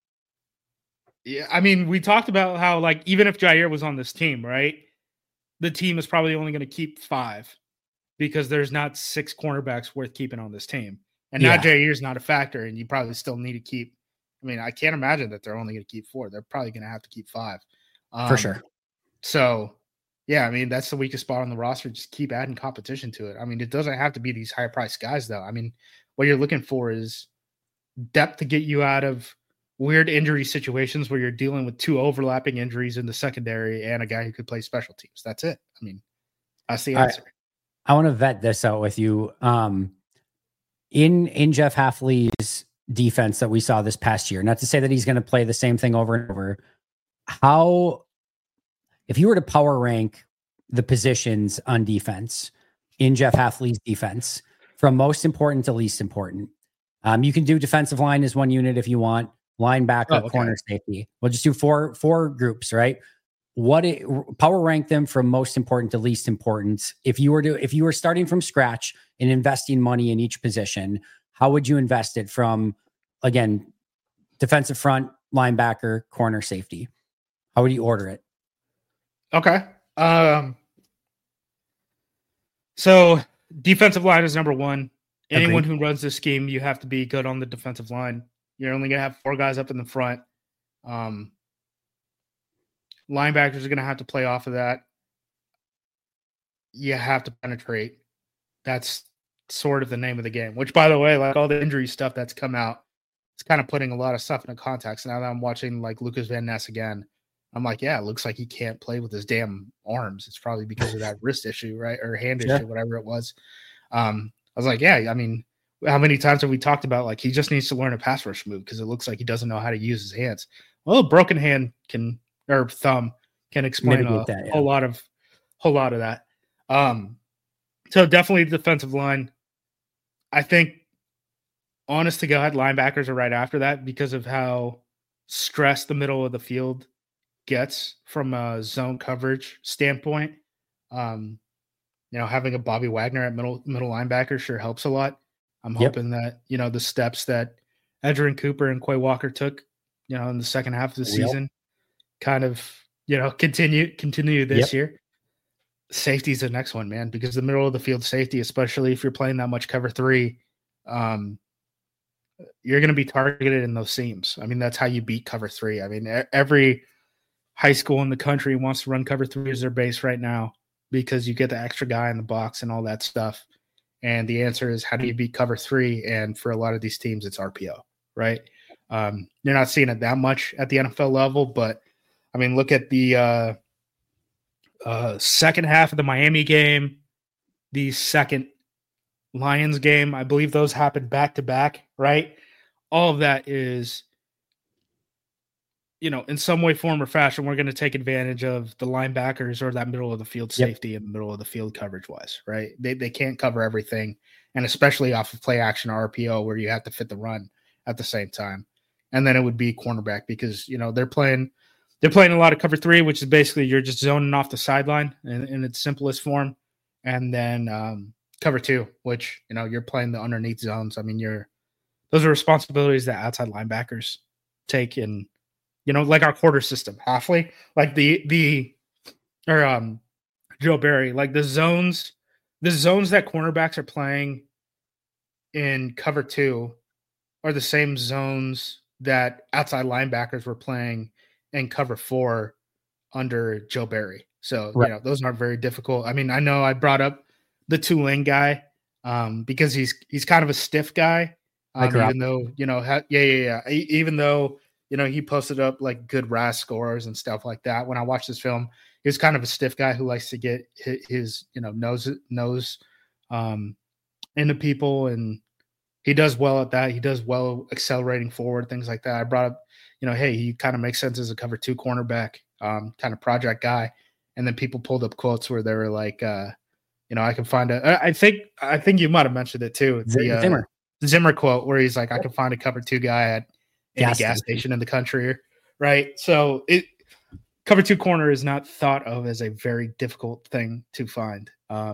We talked about how like even if Jair was on this team, right, the team is probably only going to keep 5 because there's not 6 cornerbacks worth keeping on this team, and now Jair's not a factor, and you probably still need to keep. I mean, I can't imagine that they're only going to keep 4. They're probably going to have to keep 5 for sure. So. Yeah, I mean, that's the weakest spot on the roster. Just keep adding competition to it. I mean, it doesn't have to be these high-priced guys, though. I mean, what you're looking for is depth to get you out of weird injury situations where you're dealing with 2 overlapping injuries in the secondary and a guy who could play special teams. That's it. I mean, that's the answer. I want to vet this out with you. In Jeff Hafley's defense that we saw this past year, not to say that he's going to play the same thing over and over, if you were to power rank the positions on defense in Jeff Hafley's defense from most important to least important, you can do defensive line as one unit if you want, linebacker, corner, safety. We'll just do four groups, right? Power rank them from most important to least important. If you were starting from scratch and investing money in each position, how would you invest it from, again, defensive front, linebacker, corner, safety? How would you order it? Okay. So defensive line is number 1. Anyone who runs this scheme, you have to be good on the defensive line. You're only going to have 4 guys up in the front. Linebackers are going to have to play off of that. You have to penetrate. That's sort of the name of the game, which, by the way, like all the injury stuff that's come out, it's kind of putting a lot of stuff into context. Now that I'm watching like Lucas Van Ness again, I'm like, yeah, it looks like he can't play with his damn arms. It's probably because of that wrist issue, right? Or hand issue, whatever it was. I was like, yeah, I mean, how many times have we talked about like he just needs to learn a pass rush move because it looks like he doesn't know how to use his hands. Well, a broken hand or thumb can explain whole lot of that. So definitely the defensive line. I think, honest to God, linebackers are right after that because of how stressed the middle of the field gets from a zone coverage standpoint. Having a Bobby Wagner at middle linebacker sure helps a lot. I'm hoping that, the steps that Edgerrin Cooper and Quay Walker took, in the second half of the season kind of, continue this year. Safety is the next one, man, because the middle of the field safety, especially if you're playing that much cover 3, you're going to be targeted in those seams. I mean, that's how you beat cover 3. I mean, every high school in the country wants to run cover 3 as their base right now because you get the extra guy in the box and all that stuff. And the answer is, how do you beat cover 3? And for a lot of these teams, it's RPO, right? You're not seeing it that much at the NFL level, but I mean, look at the second half of the Miami game, the second Lions game. I believe those happened back to back, right? All of that is, in some way, form, or fashion, we're going to take advantage of the linebackers or that middle of the field safety and middle of the field coverage wise, right? They can't cover everything, and especially off of play action or RPO where you have to fit the run at the same time. And then it would be cornerback because, they're playing a lot of cover 3, which is basically you're just zoning off the sideline in its simplest form. And then cover 2, which, you're playing the underneath zones. I mean, those are responsibilities that outside linebackers take in, like our quarter system, Halfley, like Joe Barry, like the zones that cornerbacks are playing in cover 2 are the same zones that outside linebackers were playing in cover 4 under Joe Barry. So, those aren't very difficult. I mean, I know I brought up the Tulane guy because he's kind of a stiff guy, even though, even though, he posted up like good RAS scores and stuff like that. When I watched this film, he was kind of a stiff guy who likes to get his nose into people, and he does well at that. He does well accelerating forward, things like that. I brought up, hey, he kind of makes sense as a cover 2 cornerback, kind of project guy. And then people pulled up quotes where they were like, I can find I think you might have mentioned it too. The Zimmer quote where he's like, I can find a cover 2 guy at any gas station in the country, right? So cover 2 corner is not thought of as a very difficult thing to find.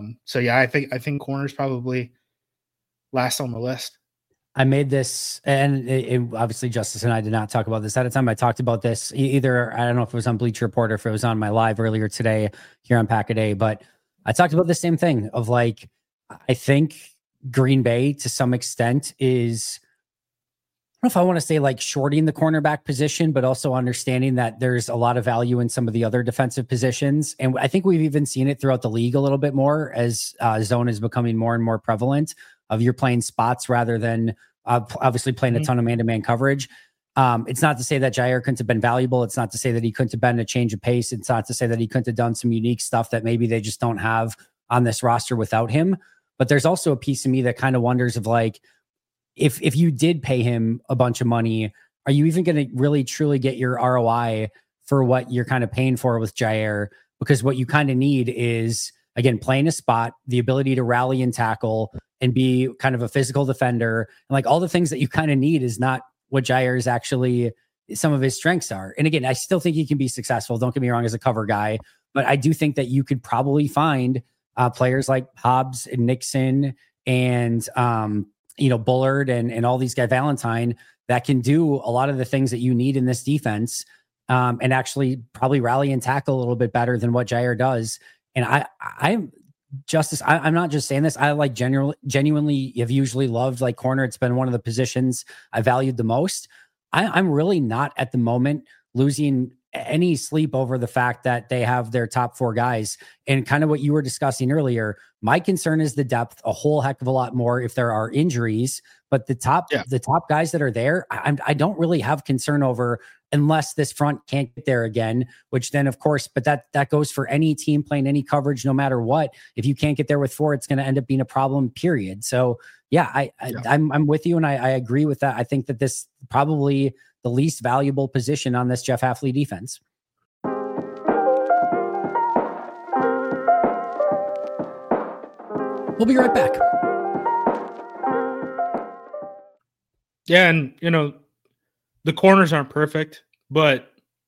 I think corners probably last on the list. I made this, and obviously Justice and I did not talk about this at a time. I talked about this either, I don't know if it was on Bleacher Report or if it was on my live earlier today here on Pack a Day, but I talked about the same thing of like, I think Green Bay to some extent is, I don't know if I want to say like shorting the cornerback position, but also understanding that there's a lot of value in some of the other defensive positions. And I think we've even seen it throughout the league a little bit more as zone is becoming more and more prevalent of you're playing spots rather than obviously playing a ton of man-to-man coverage. It's not to say that Jaire couldn't have been valuable. It's not to say that he couldn't have been a change of pace. It's not to say that he couldn't have done some unique stuff that maybe they just don't have on this roster without him. But there's also a piece of me that kind of wonders of like, if you did pay him a bunch of money, are you even going to really truly get your ROI for what you're kind of paying for with Jaire? Because what you kind of need is, again, playing a spot, the ability to rally and tackle and be kind of a physical defender. And like all the things that you kind of need is not what Jaire is actually, some of his strengths are. And again, I still think he can be successful. Don't get me wrong as a cover guy, but I do think that you could probably find players like Hobbs and Nixon and, Bullard and all these guys, Valentine, that can do a lot of the things that you need in this defense and actually probably rally and tackle a little bit better than what Jaire does. And I'm Justice. I'm not just saying this. I like genuinely have usually loved like corner. It's been one of the positions I valued the most. I'm really not at the moment losing any sleep over the fact that they have their top 4 guys. And kind of what you were discussing earlier, my concern is the depth a whole heck of a lot more if there are injuries. But the top guys that are there, I don't really have concern over unless this front can't get there again, which then of course, but that goes for any team playing any coverage, no matter what. If you can't get there with 4, it's going to end up being a problem, period. So yeah, I'm with you. And I agree with that. I think that this probably the least valuable position on this Jeff Hafley defense. We'll be right back. Yeah, and the corners aren't perfect, but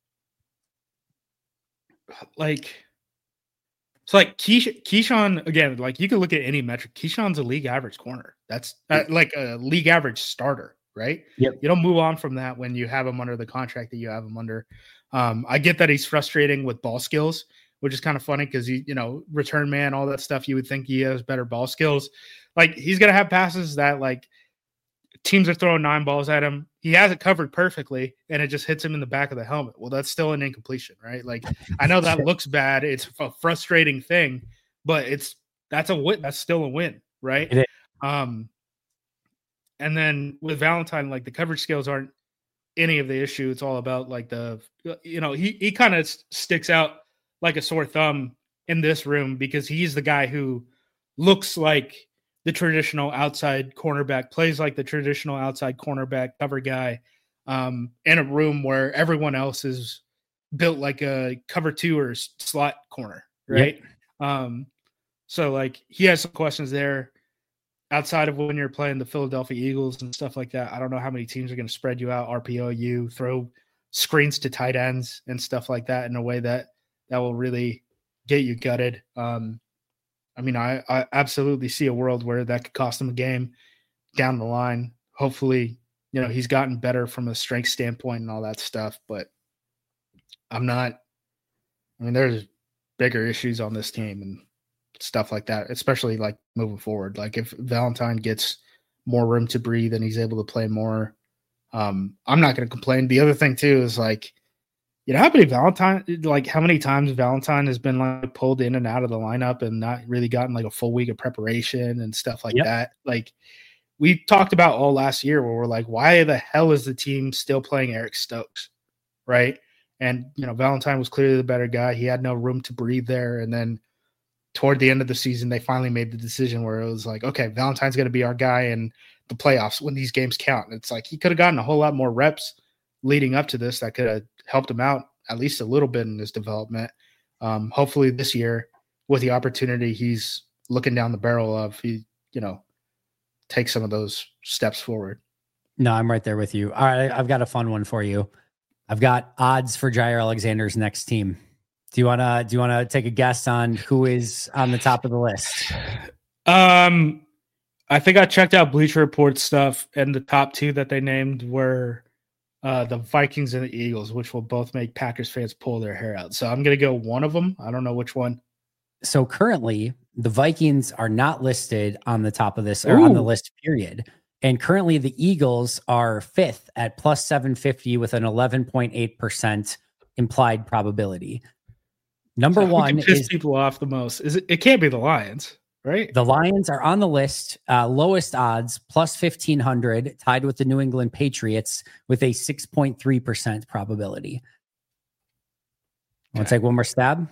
like it's like Keyshawn again. Like you can look at any metric. Keyshawn's a league average corner. That's like a league average starter, right? Yep. You don't move on from that when you have him under the contract that you have him under. I get that he's frustrating with ball skills, which is kind of funny because return man, all that stuff. You would think he has better ball skills. Like he's gonna have passes that like teams are throwing 9 balls at him. He has it covered perfectly, and it just hits him in the back of the helmet. Well, that's still an incompletion, right? Like I know that looks bad. It's a frustrating thing, but that's a win. That's still a win, right? And then with Valentine, like the coverage skills aren't any of the issue. It's all about like he kind of sticks out like a sore thumb in this room because he's the guy who looks like the traditional outside cornerback, plays like the traditional outside cornerback cover guy in a room where everyone else is built like a cover 2 or slot corner, right? Yep. So like he has some questions there outside of when you're playing the Philadelphia Eagles and stuff like that. I don't know how many teams are going to spread you out, RPO you, throw screens to tight ends and stuff like that in a way that will really get you gutted. I mean, I absolutely see a world where that could cost him a game down the line. Hopefully, he's gotten better from a strength standpoint and all that stuff, but there's bigger issues on this team and stuff like that, especially like moving forward. Like if Valentine gets more room to breathe and he's able to play more, I'm not going to complain. The other thing too is like, how many times Valentine has been like pulled in and out of the lineup and not really gotten like a full week of preparation and stuff like that. Like we talked about all last year where we're like, why the hell is the team still playing Eric Stokes? Right. And, Valentine was clearly the better guy. He had no room to breathe there. And then toward the end of the season, they finally made the decision where it was like, okay, Valentine's going to be our guy in the playoffs when these games count. And it's like, he could have gotten a whole lot more reps leading up to this that could have helped him out at least a little bit in his development. Hopefully this year with the opportunity he's looking down the barrel of, he, take some of those steps forward. No, I'm right there with you. All right. I've got a fun one for you. I've got odds for Jair Alexander's next team. Do you want to take a guess on who is on the top of the list? I think I checked out Bleacher Report stuff, and the top 2 that they named were the Vikings and the Eagles, which will both make Packers fans pull their hair out. So I'm going to go one of them. I don't know which one. So currently the Vikings are not listed on the top of this or on the list, period. And currently the Eagles are 5th at plus 750 with an 11.8% implied probability. Number one is people off the most. It can't be the Lions, right? The Lions are on the list, lowest odds, plus 1,500, tied with the New England Patriots with a 6.3% probability. Want to take one more stab?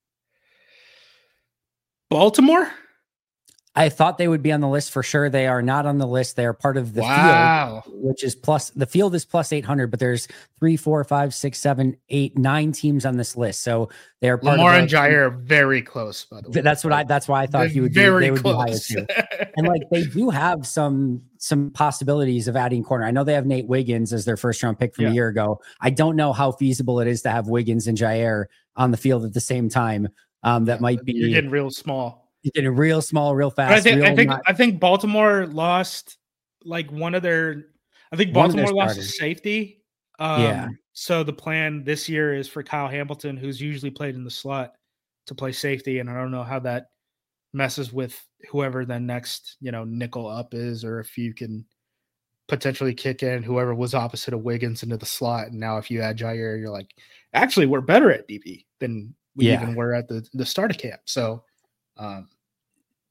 Baltimore? I thought they would be on the list for sure. They are not on the list. They are part of the field, which is plus. The field is plus 800, but there's 3, 4, 5, 6, 7, 8, 9 teams on this list. So they are part Lamar of and Jair are very close, by the way. That's why I thought they would be higher too. And like they do have some possibilities of adding corner. I know they have Nate Wiggins as their first round pick from a year ago. I don't know how feasible it is to have Wiggins and Jair on the field at the same time. That might be you're getting real small. You're getting real small, real fast. I think Baltimore lost like one of their. I think Baltimore lost a safety. So the plan this year is for Kyle Hamilton, who's usually played in the slot, to play safety, and I don't know how that messes with whoever the next nickel up is, or if you can potentially kick in whoever was opposite of Wiggins into the slot, and now if you add Jair, you're like, actually, we're better at DB than we even were at the start of camp. So.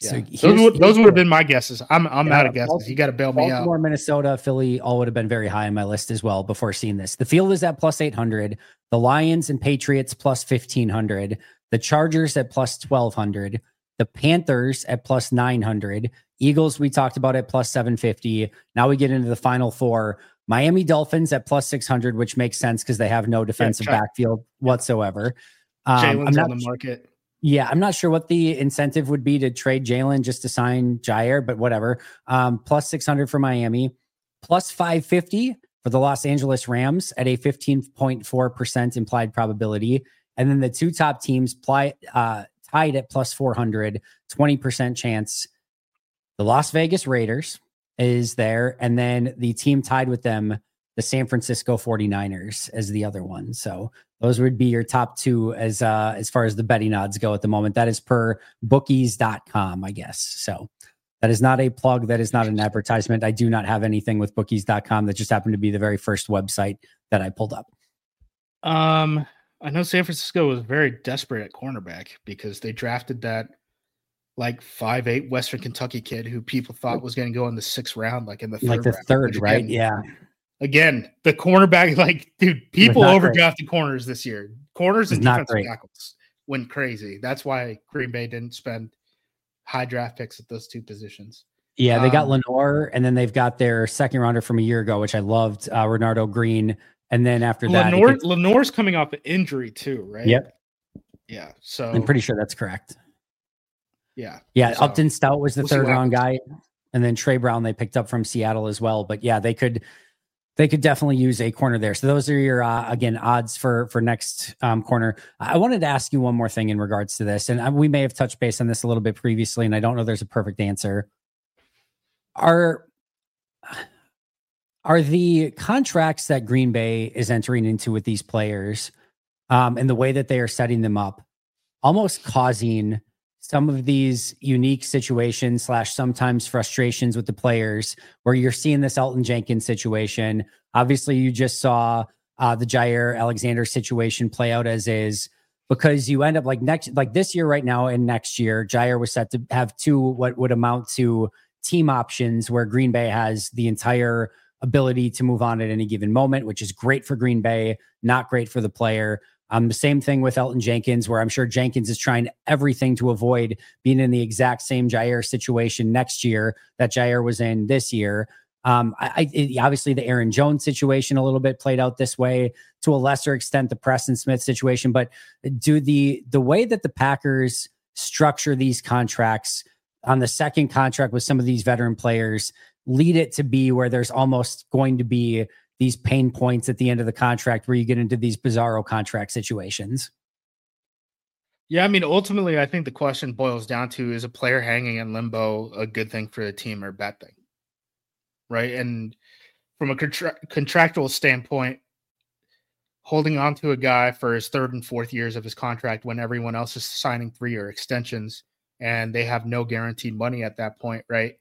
Yeah. Those would have been my guesses. I'm out of guesses. You got to bail me out. Baltimore, Minnesota, Philly, all would have been very high on my list as well before seeing this. The field is at plus 800. The Lions and Patriots plus 1500. The Chargers at plus 1200. The Panthers at plus 900. Eagles, we talked about at plus 750. Now we get into the final four. Miami Dolphins at plus 600, which makes sense because they have no defensive backfield whatsoever. Jalen's on the market. Yeah, I'm not sure what the incentive would be to trade Jalen just to sign Jair, but whatever. Plus 600 for Miami, plus 550 for the Los Angeles Rams at a 15.4% implied probability. And then the two top teams tied at plus 400, 20% chance. The Las Vegas Raiders is there. And then the team tied with them, the San Francisco 49ers, as the other one. So those would be your top two as far as the betting odds go at the moment. That is per bookies.com, I guess. So that is not a plug. That is not an advertisement. I do not have anything with bookies.com. That just happened to be the very first website that I pulled up. I know San Francisco was very desperate at cornerback because they drafted that like 5'8" Western Kentucky kid who people thought was going to go in the 6th round, like in the third round. Right? Yeah. Again, the cornerback, like, dude, people overdrafted corners this year. Corners and defensive tackles went crazy. That's why Green Bay didn't spend high draft picks at those two positions. Yeah, they got Lenore, and then they've got their second rounder from a year ago, which I loved, Renardo Green. And then after that, Lenore's coming off an injury too, right? Yep. Yeah. So I'm pretty sure that's correct. Yeah. Yeah. So Upton Stout was the third round guy. And then Trey Brown, they picked up from Seattle as well. But yeah, they could definitely use a corner there. So those are your, again, odds for next corner. I wanted to ask you one more thing in regards to this. And we may have touched base on this a little bit previously, and I don't know there's a perfect answer. Are the contracts that Green Bay is entering into with these players and the way that they are setting them up almost causing some of these unique situations / sometimes frustrations with the players where you're seeing this Elton Jenkins situation? Obviously, you just saw the Jair Alexander situation play out as is, because you end up like this year right now and next year, Jair was set to have two what would amount to team options where Green Bay has the entire ability to move on at any given moment, which is great for Green Bay, not great for the player. The same thing with Elton Jenkins, where I'm sure Jenkins is trying everything to avoid being in the exact same Jair situation next year that Jair was in this year. Obviously the Aaron Jones situation a little bit played out this way, to a lesser extent the Preston Smith situation. But do the way that the Packers structure these contracts on the second contract with some of these veteran players lead it to be where there's almost going to be these pain points at the end of the contract where you get into these bizarro contract situations? Yeah, I mean, ultimately, I think the question boils down to, is a player hanging in limbo a good thing for the team or a bad thing? Right. And from a contractual standpoint, holding on to a guy for his third and fourth years of his contract when everyone else is signing 3-year extensions and they have no guaranteed money at that point, right?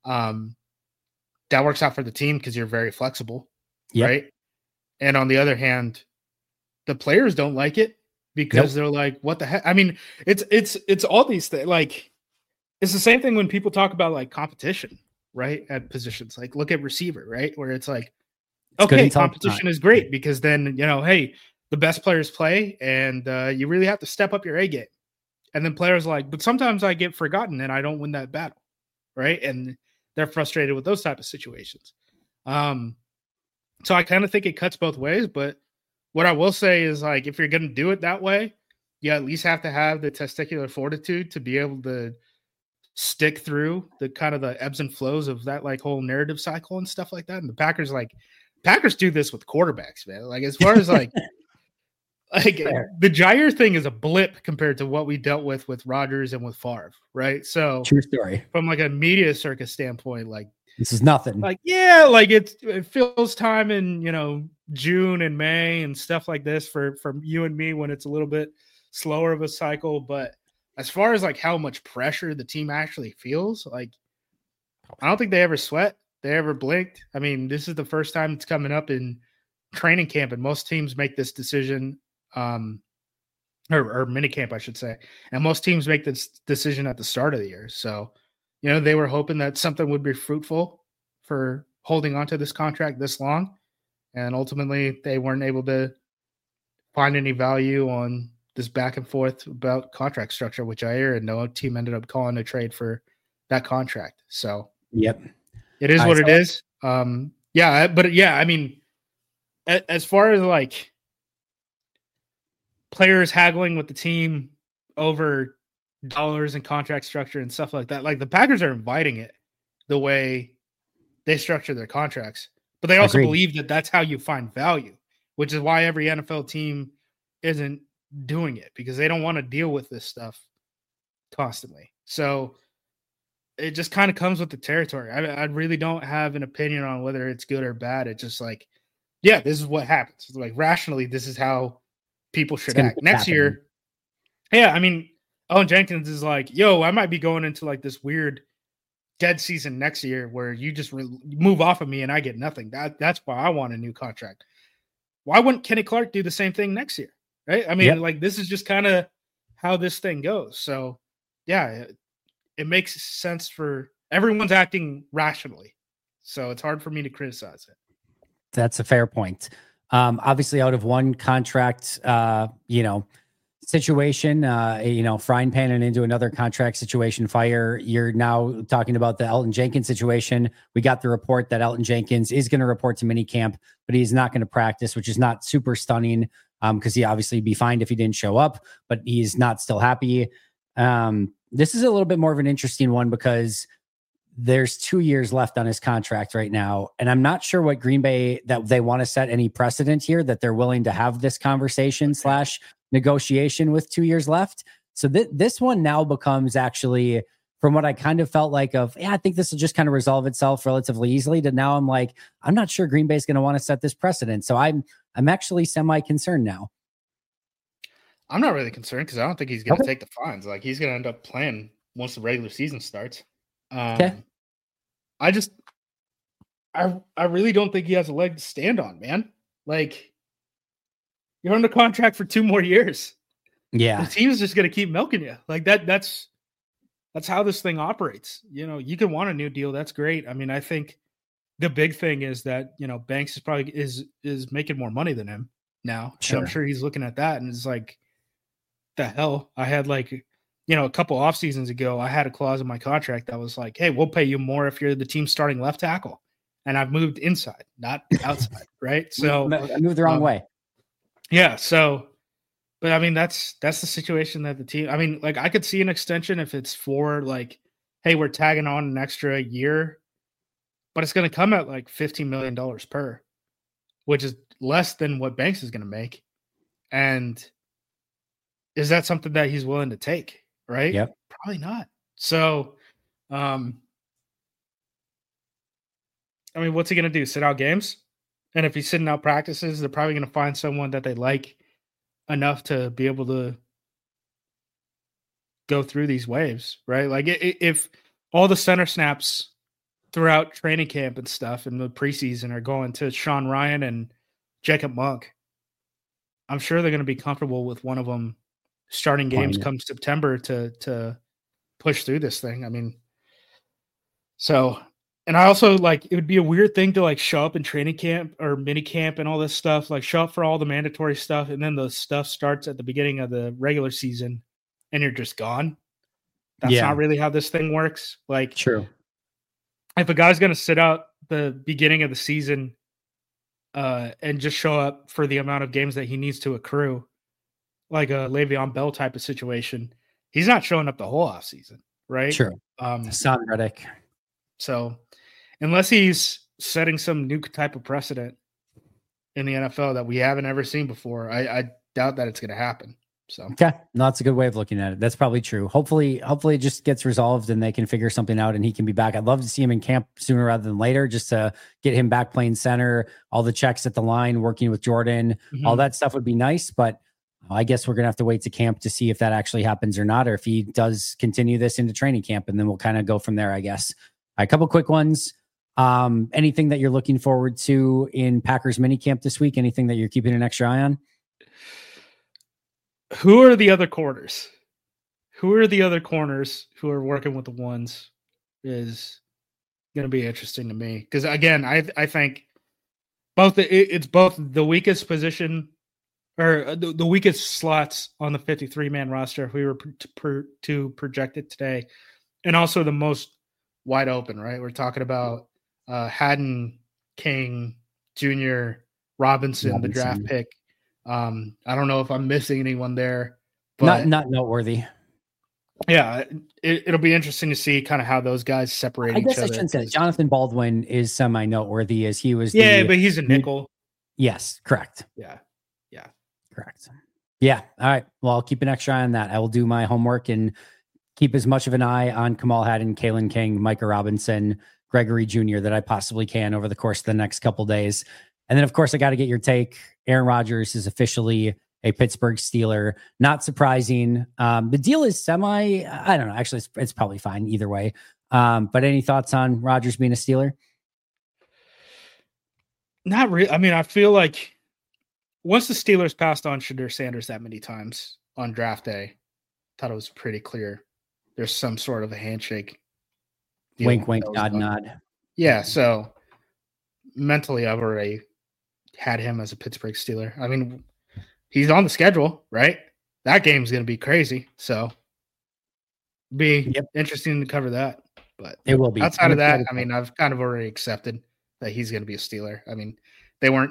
That works out for the team because you're very flexible, right? And on the other hand, the players don't like it because they're like, what the heck? I mean, it's all these things. Like, it's the same thing when people talk about like competition, right? At positions, like look at receiver, right? Where it's like, okay, competition is great because then, hey, the best players play and you really have to step up your A game. And then players are like, but sometimes I get forgotten and I don't win that battle, right? And they're frustrated with those type of situations. So I kind of think it cuts both ways. But what I will say is, like, if you're going to do it that way, you at least have to have the testicular fortitude to be able to stick through the kind of the ebbs and flows of that like whole narrative cycle and stuff like that. And the Packers do this with quarterbacks, man. Like, as far as like the Jair thing is a blip compared to what we dealt with Rodgers and with Favre, right? So true story. From like a media circus standpoint, like this is nothing. Like, yeah, like it feels time in June and May and stuff like this for you and me when it's a little bit slower of a cycle. But as far as like how much pressure the team actually feels, like I don't think they ever sweat. They ever blinked. I mean, this is the first time it's coming up in training camp, and most teams make this decision or minicamp, I should say. And most teams make this decision at the start of the year. So, they were hoping that something would be fruitful for holding on to this contract this long. And ultimately, they weren't able to find any value on this back and forth about contract structure, which I hear, and no team ended up calling a trade for that contract. So, yep, it is what it is. I mean, as far as like players haggling with the team over dollars and contract structure and stuff like that, like the Packers are inviting it the way they structure their contracts, but they also believe that that's how you find value, which is why every NFL team isn't doing it, because they don't want to deal with this stuff constantly. So it just kind of comes with the territory. I really don't have an opinion on whether it's good or bad. It's just like, yeah, this is what happens. It's like rationally, this is how people should act. Next year, yeah, I mean, Elgton Jenkins is like, yo, I might be going into like this weird dead season next year where you just move off of me and I get nothing. That's why I want a new contract. Why wouldn't Kenny Clark do the same thing next year? Right? I mean, like this is just kind of how this thing goes. So yeah, it makes sense for everyone's acting rationally. So it's hard for me to criticize it. That's a fair point. Obviously out of one contract, situation, frying pan and into another contract situation fire. You're now talking about the Elgton Jenkins situation. We got the report that Elgton Jenkins is going to report to minicamp, but he's not going to practice, which is not super stunning because he obviously be fined if he didn't show up, but he's not still happy. This is a little bit more of an interesting one because there's 2 years left on his contract right now. And I'm not sure what Green Bay, that they want to set any precedent here, that they're willing to have this conversation / negotiation with 2 years left. So this one now becomes actually, from what I kind of felt like I think this will just kind of resolve itself relatively easily, to now I'm like, I'm not sure Green Bay is going to want to set this precedent. So I'm actually semi-concerned now. I'm not really concerned because I don't think he's going to take the fines. Like he's going to end up playing once the regular season starts. I really don't think he has a leg to stand on, man. Like you're under contract for 2 more years. Yeah. The team's just going to keep milking you like that. That's how this thing operates. You can want a new deal. That's great. I mean, I think the big thing is that, Banks is probably is making more money than him now. Sure. I'm sure he's looking at that and it's like, the hell? I had like, a couple off seasons ago, I had a clause in my contract that was like, hey, we'll pay you more if you're the team's starting left tackle. And I've moved inside, not outside. Right. So I moved the wrong way. Yeah. So, but I mean, that's the situation that the team, I mean, like I could see an extension if it's for like, hey, we're tagging on an extra year, but it's going to come at like $15 million per, which is less than what Banks is going to make. And is that something that he's willing to take? Right? Yep. Probably not. So, I mean, what's he going to do? Sit out games? And if he's sitting out practices, they're probably going to find someone that they like enough to be able to go through these waves, right? Like if all the center snaps throughout training camp and stuff in the preseason are going to Sean Ryan and Jacob Monk, I'm sure they're going to be comfortable with one of them starting games come September to push through this thing. I mean, so, and I also like, it would be a weird thing to like show up in training camp or mini camp and all this stuff, like show up for all the mandatory stuff. And then the stuff starts at the beginning of the regular season and you're just gone. That's not really how this thing works. Like, true. If a guy's going to sit out the beginning of the season and just show up for the amount of games that he needs to accrue, like a Le'Veon Bell type of situation, he's not showing up the whole off season, right? Sure. Son Reddick. So unless he's setting some new type of precedent in the NFL that we haven't ever seen before, I doubt that it's going to happen. So okay, no, that's a good way of looking at it. That's probably true. Hopefully it just gets resolved and they can figure something out and he can be back. I'd love to see him in camp sooner rather than later, just to get him back playing center, all the checks at the line, working with Jordan, all that stuff would be nice. But I guess we're going to have to wait to camp to see if that actually happens or not, or if he does continue this into training camp, and then we'll kind of go from there, I guess. All right, a couple quick ones. Anything that you're looking forward to in Packers minicamp this week? Anything that you're keeping an extra eye on? Who are the other corners? Who are the other corners who are working with the ones is going to be interesting to me. Because, again, I think it's both the weakest position or the weakest slots on the 53-man roster if we were to project it today, and also the most wide open, right? We're talking about Haddon, King, Jr., Robinson, the draft pick. I don't know if I'm missing anyone there. But not noteworthy. Yeah, it'll be interesting to see kind of how those guys separate each other. I guess I shouldn't say Jonathan Baldwin is semi-noteworthy as he was. But he's a nickel. Yes, correct. Yeah, correct. Yeah, all right. Well, I'll keep an extra eye on that. I will do my homework and keep as much of an eye on Kamal Haddon, Kalen King, Micah Robinson, Gregory Jr. that I possibly can over the course of the next couple days. And then, of course, I got to get your take. Aaron Rodgers is officially a Pittsburgh Steeler. Not surprising. The deal is I don't know. Actually, it's probably fine either way. But any thoughts on Rodgers being a Steeler? Not really. I mean, I feel like once the Steelers passed on Shadur Sanders that many times on draft day, thought it was pretty clear there's some sort of a handshake. Wink, wink, nod, nod. Yeah. So mentally, I've already had him as a Pittsburgh Steeler. I mean, he's on the schedule, right? That game's going to be crazy. So be interesting to cover that. But it will be. Outside of that, I mean, I've kind of already accepted that he's going to be a Steeler. I mean, they weren't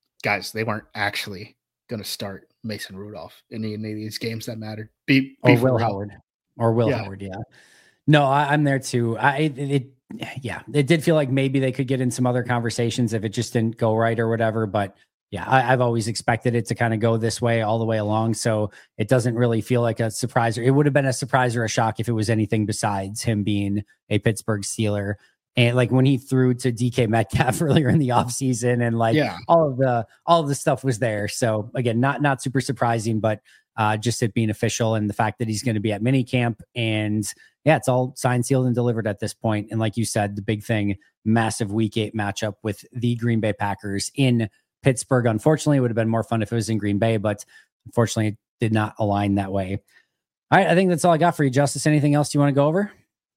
actually going to start Mason Rudolph in any of these games that mattered. Or Will Howard. Yeah. No, I'm there too. It did feel like maybe they could get in some other conversations if it just didn't go right or whatever. But yeah, I've always expected it to kind of go this way all the way along. So it doesn't really feel like a surprise. It would have been a surprise or a shock if it was anything besides him being a Pittsburgh Steeler. And like when he threw to DK Metcalf earlier in the offseason and all of the stuff was there. So again, not super surprising, but just it being official and the fact that he's going to be at minicamp and it's all signed, sealed, and delivered at this point. And like you said, the big thing, massive Week 8 matchup with the Green Bay Packers in Pittsburgh. Unfortunately, it would have been more fun if it was in Green Bay, but unfortunately it did not align that way. All right. I think that's all I got for you, Justice. Anything else you want to go over?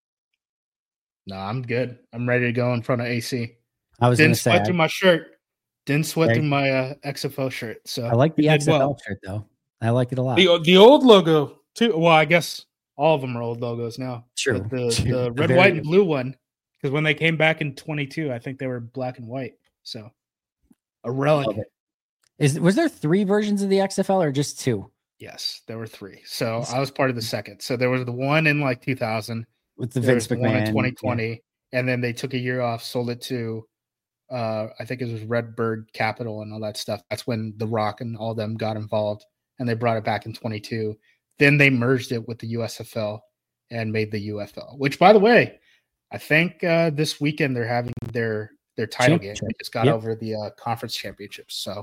No, I'm good. I'm ready to go in front of AC. I was going to say, sweat through my shirt. Didn't sweat through my XFL shirt. So I like the XFL shirt though. I like it a lot. The old logo too. Well, I guess all of them are old logos now. True. But the red, white, and blue one, because when they came back in 22, I think they were black and white. So a relic. Was there 3 versions of the XFL or just 2? Yes, there were 3. So I was part of the second. So there was the one in like 2000 with the Vince McMahon, one in 2020, and then they took a year off, sold it to I think it was Redbird Capital and all that stuff. That's when The Rock and all them got involved, and they brought it back in 22. Then they merged it with the USFL and made the UFL, which, by the way, I think this weekend they're having their title game. They just got over the conference championships. So,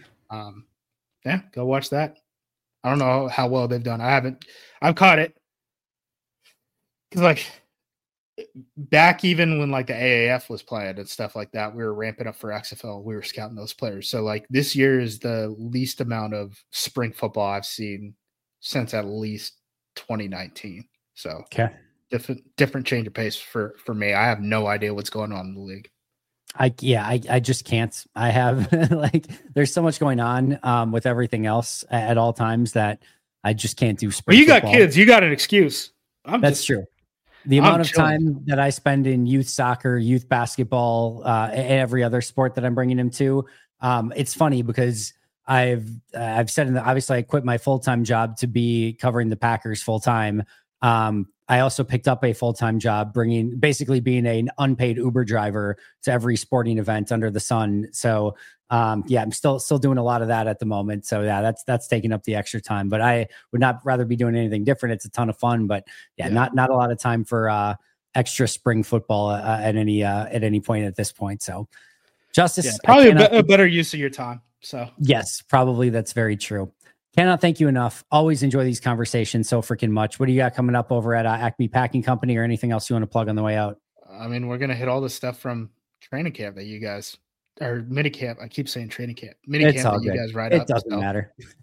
go watch that. I don't know how well they've done. I've caught it. Because, like, back even when, like, the AAF was playing and stuff like that, we were ramping up for XFL. We were scouting those players. So, like, this year is the least amount of spring football I've seen since at least 2019. So, different change of pace for me. I have no idea what's going on in the league. I just can't. I have, like, there's so much going on with everything else at all times that I just can't do spring football. Got kids. You got an excuse. That's true. The amount of time that I spend in youth soccer, youth basketball, and every other sport that I'm bringing him to, it's funny because I've said obviously I quit my full-time job to be covering the Packers full-time. I also picked up a full-time job basically being an unpaid Uber driver to every sporting event under the sun. So I'm still doing a lot of that at the moment. So that's taking up the extra time, but I would not rather be doing anything different. It's a ton of fun, but not a lot of time for extra spring football at any point at this point. So Justice, probably a better use of your time. So yes, probably that's very true. Cannot thank you enough. Always enjoy these conversations so freaking much. What do you got coming up over at Acme Packing Company or anything else you want to plug on the way out? I mean, we're going to hit all the stuff from training camp that you guys or mini camp. I keep saying training camp, mini camp that you guys ride up. It doesn't matter.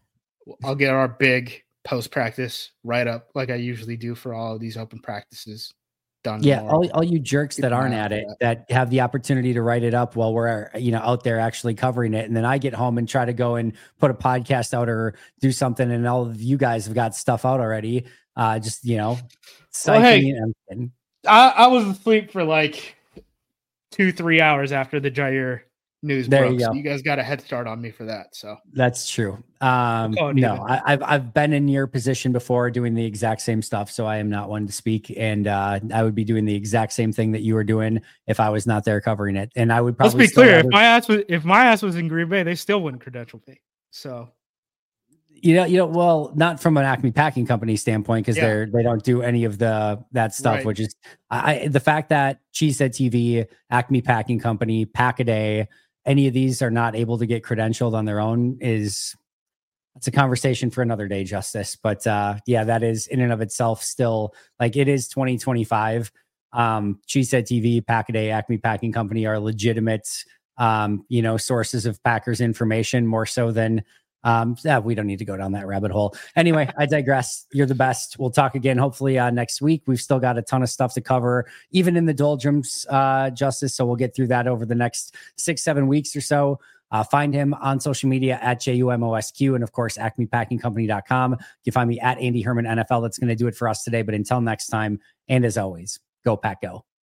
I'll get our big post-practice write-up like I usually do for all of these open practices done. Yeah, tomorrow. all you jerks that aren't at it, that have the opportunity to write it up while we're out there actually covering it, and then I get home and try to go and put a podcast out or do something, and all of you guys have got stuff out already. Just psyching. I was asleep for like 2-3 hours after the Jair news there broke. You go. So you guys got a head start on me for that. So that's true. No, I've been in your position before doing the exact same stuff, so I am not one to speak, and I would be doing the exact same thing that you were doing if I was not there covering it. And I would probably let's be clear, if my ass was in Green Bay, they still wouldn't credential me. So well, not from an Acme Packing Company standpoint, because they don't do any of that stuff, right. Which is the fact that Cheesehead TV, Acme Packing Company, Pack-A-Day, any of these are not able to get credentialed on their own it's a conversation for another day, Justice. But that is in and of itself still, like, it is 2025. Cheesehead TV, Pack-A-Day, Acme Packing Company are legitimate, sources of Packers information, more so than we don't need to go down that rabbit hole. Anyway, I digress. You're the best. We'll talk again, hopefully next week. We've still got a ton of stuff to cover, even in the doldrums, Justice. So we'll get through that over the next 6-7 weeks or so. Find him on social media at JUMOSQ, and of course, acmepackingcompany.com. You can find me at Andy Herman NFL. That's going to do it for us today. But until next time, and as always, go Pack Go.